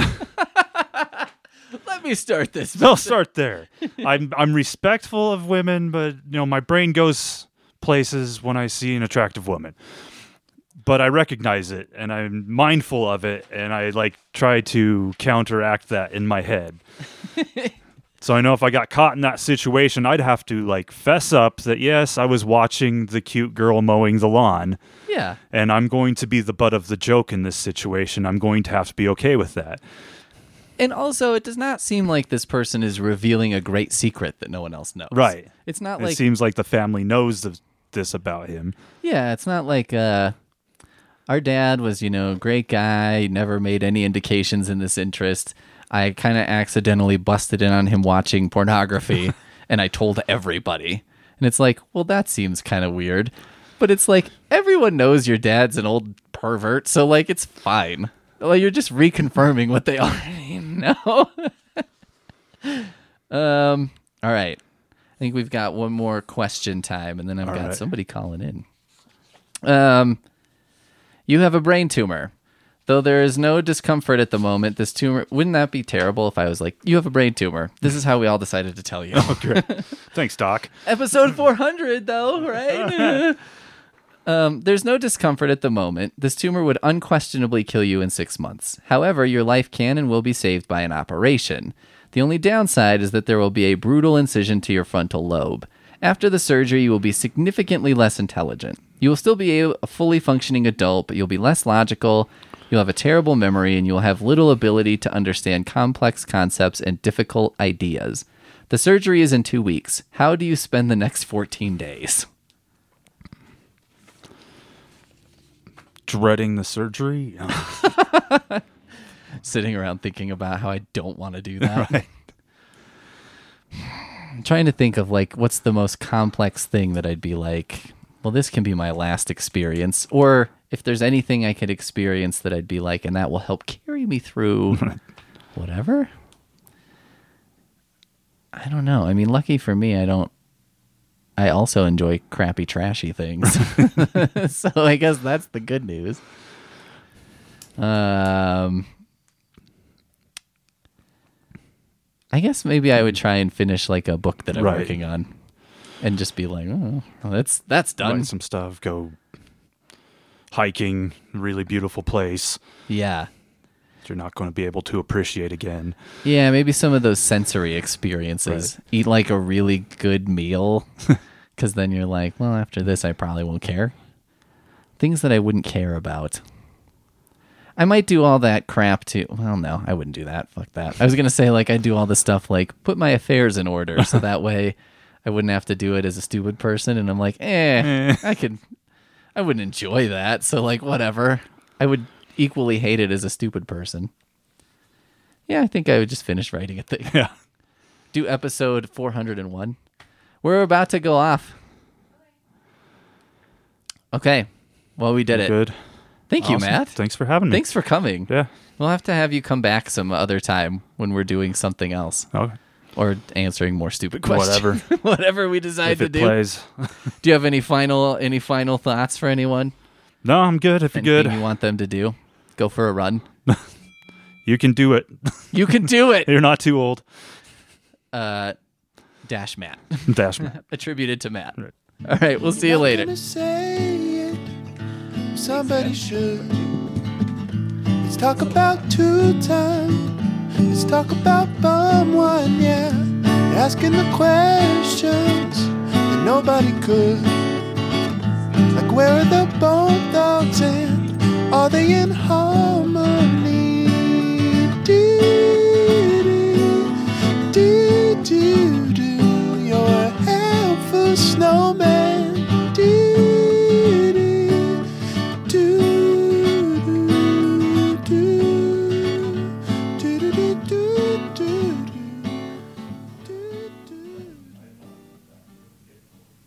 let me start this. I'll start there. I'm I'm respectful of women, but you know my brain goes places when I see an attractive woman. But I recognize it, and I'm mindful of it, and I like try to counteract that in my head. So I know if I got caught in that situation, I'd have to like fess up that yes, I was watching the cute girl mowing the lawn. Yeah. And I'm going to be the butt of the joke in this situation. I'm going to have to be okay with that. And also, it does not seem like this person is revealing a great secret that no one else knows. Right. It's not it like... seems like the family knows of this about him. Yeah, it's not like... Uh, our dad was, you know, a great guy, never made any indications in this interest. I kind of accidentally busted in on him watching pornography, and I told everybody. And it's like, well, that seems kind of weird. But it's like, everyone knows your dad's an old pervert, so, like, it's fine. Well, you're just reconfirming what they already know. um. All right. I think we've got one more question time, and then I've All got right. somebody calling in. Um, you have a brain tumor. Though there is no discomfort at the moment, this tumor... Wouldn't that be terrible if I was like, you have a brain tumor? This is how we all decided to tell you. Oh, great. Thanks, Doc. Episode four hundred, though, right? um, there's no discomfort at the moment. This tumor would unquestionably kill you in six months. However, your life can and will be saved by an operation. The only downside is that there will be a brutal incision to your frontal lobe. After the surgery, you will be significantly less intelligent. You will still be a, a fully functioning adult, but you'll be less logical... You'll have a terrible memory, and you'll have little ability to understand complex concepts and difficult ideas. The surgery is in two weeks. How do you spend the next fourteen days? Dreading the surgery? Sitting around thinking about how I don't want to do that. Right. I'm trying to think of, like, what's the most complex thing that I'd be like, well, this can be my last experience. Or... if there's anything I could experience that I'd be like, and that will help carry me through whatever. I don't know. I mean, lucky for me, I don't, I also enjoy crappy, trashy things. So I guess that's the good news. Um, I guess maybe I would try and finish like a book that I'm Right. working on and just be like, oh, well, that's, that's done. Write some stuff, go hiking, really beautiful place Yeah. that you're not going to be able to appreciate again. Yeah, maybe some of those sensory experiences. Right. Eat like a really good meal, because then you're like, well, after this, I probably won't care. Things that I wouldn't care about. I might do all that crap too. Well, no, I wouldn't do that. Fuck that. I was going to say, like, I'd do all the stuff like put my affairs in order, so that way I wouldn't have to do it as a stupid person. And I'm like, eh, I could... I wouldn't enjoy that, so, like, whatever. I would equally hate it as a stupid person. Yeah, I think I would just finish writing a thing. Yeah. Do episode four hundred one. We're about to go off. Okay. Well, we did it. Good. Thank you, Awesome. Matt. Thanks for having me. Thanks for coming. Yeah. We'll have to have you come back some other time when we're doing something else. Okay. Or answering more stupid questions. Whatever. Whatever we decide If to it do. plays. Do you have any final any final thoughts for anyone? No, I'm good. If you're Anything good, you want them to do? Go for a run. you can do it. You can do it. You're not too old. Uh, Dash Matt. Dash Matt. Attributed to Matt. Right. All right, we'll see you Not later. gonna say it. Somebody should. Let's talk about two time. Let's talk about bum one, yeah. Asking the questions that nobody could. Like where are the bone dogs and are they in harmony? Do do do do. You're a helpful snowman.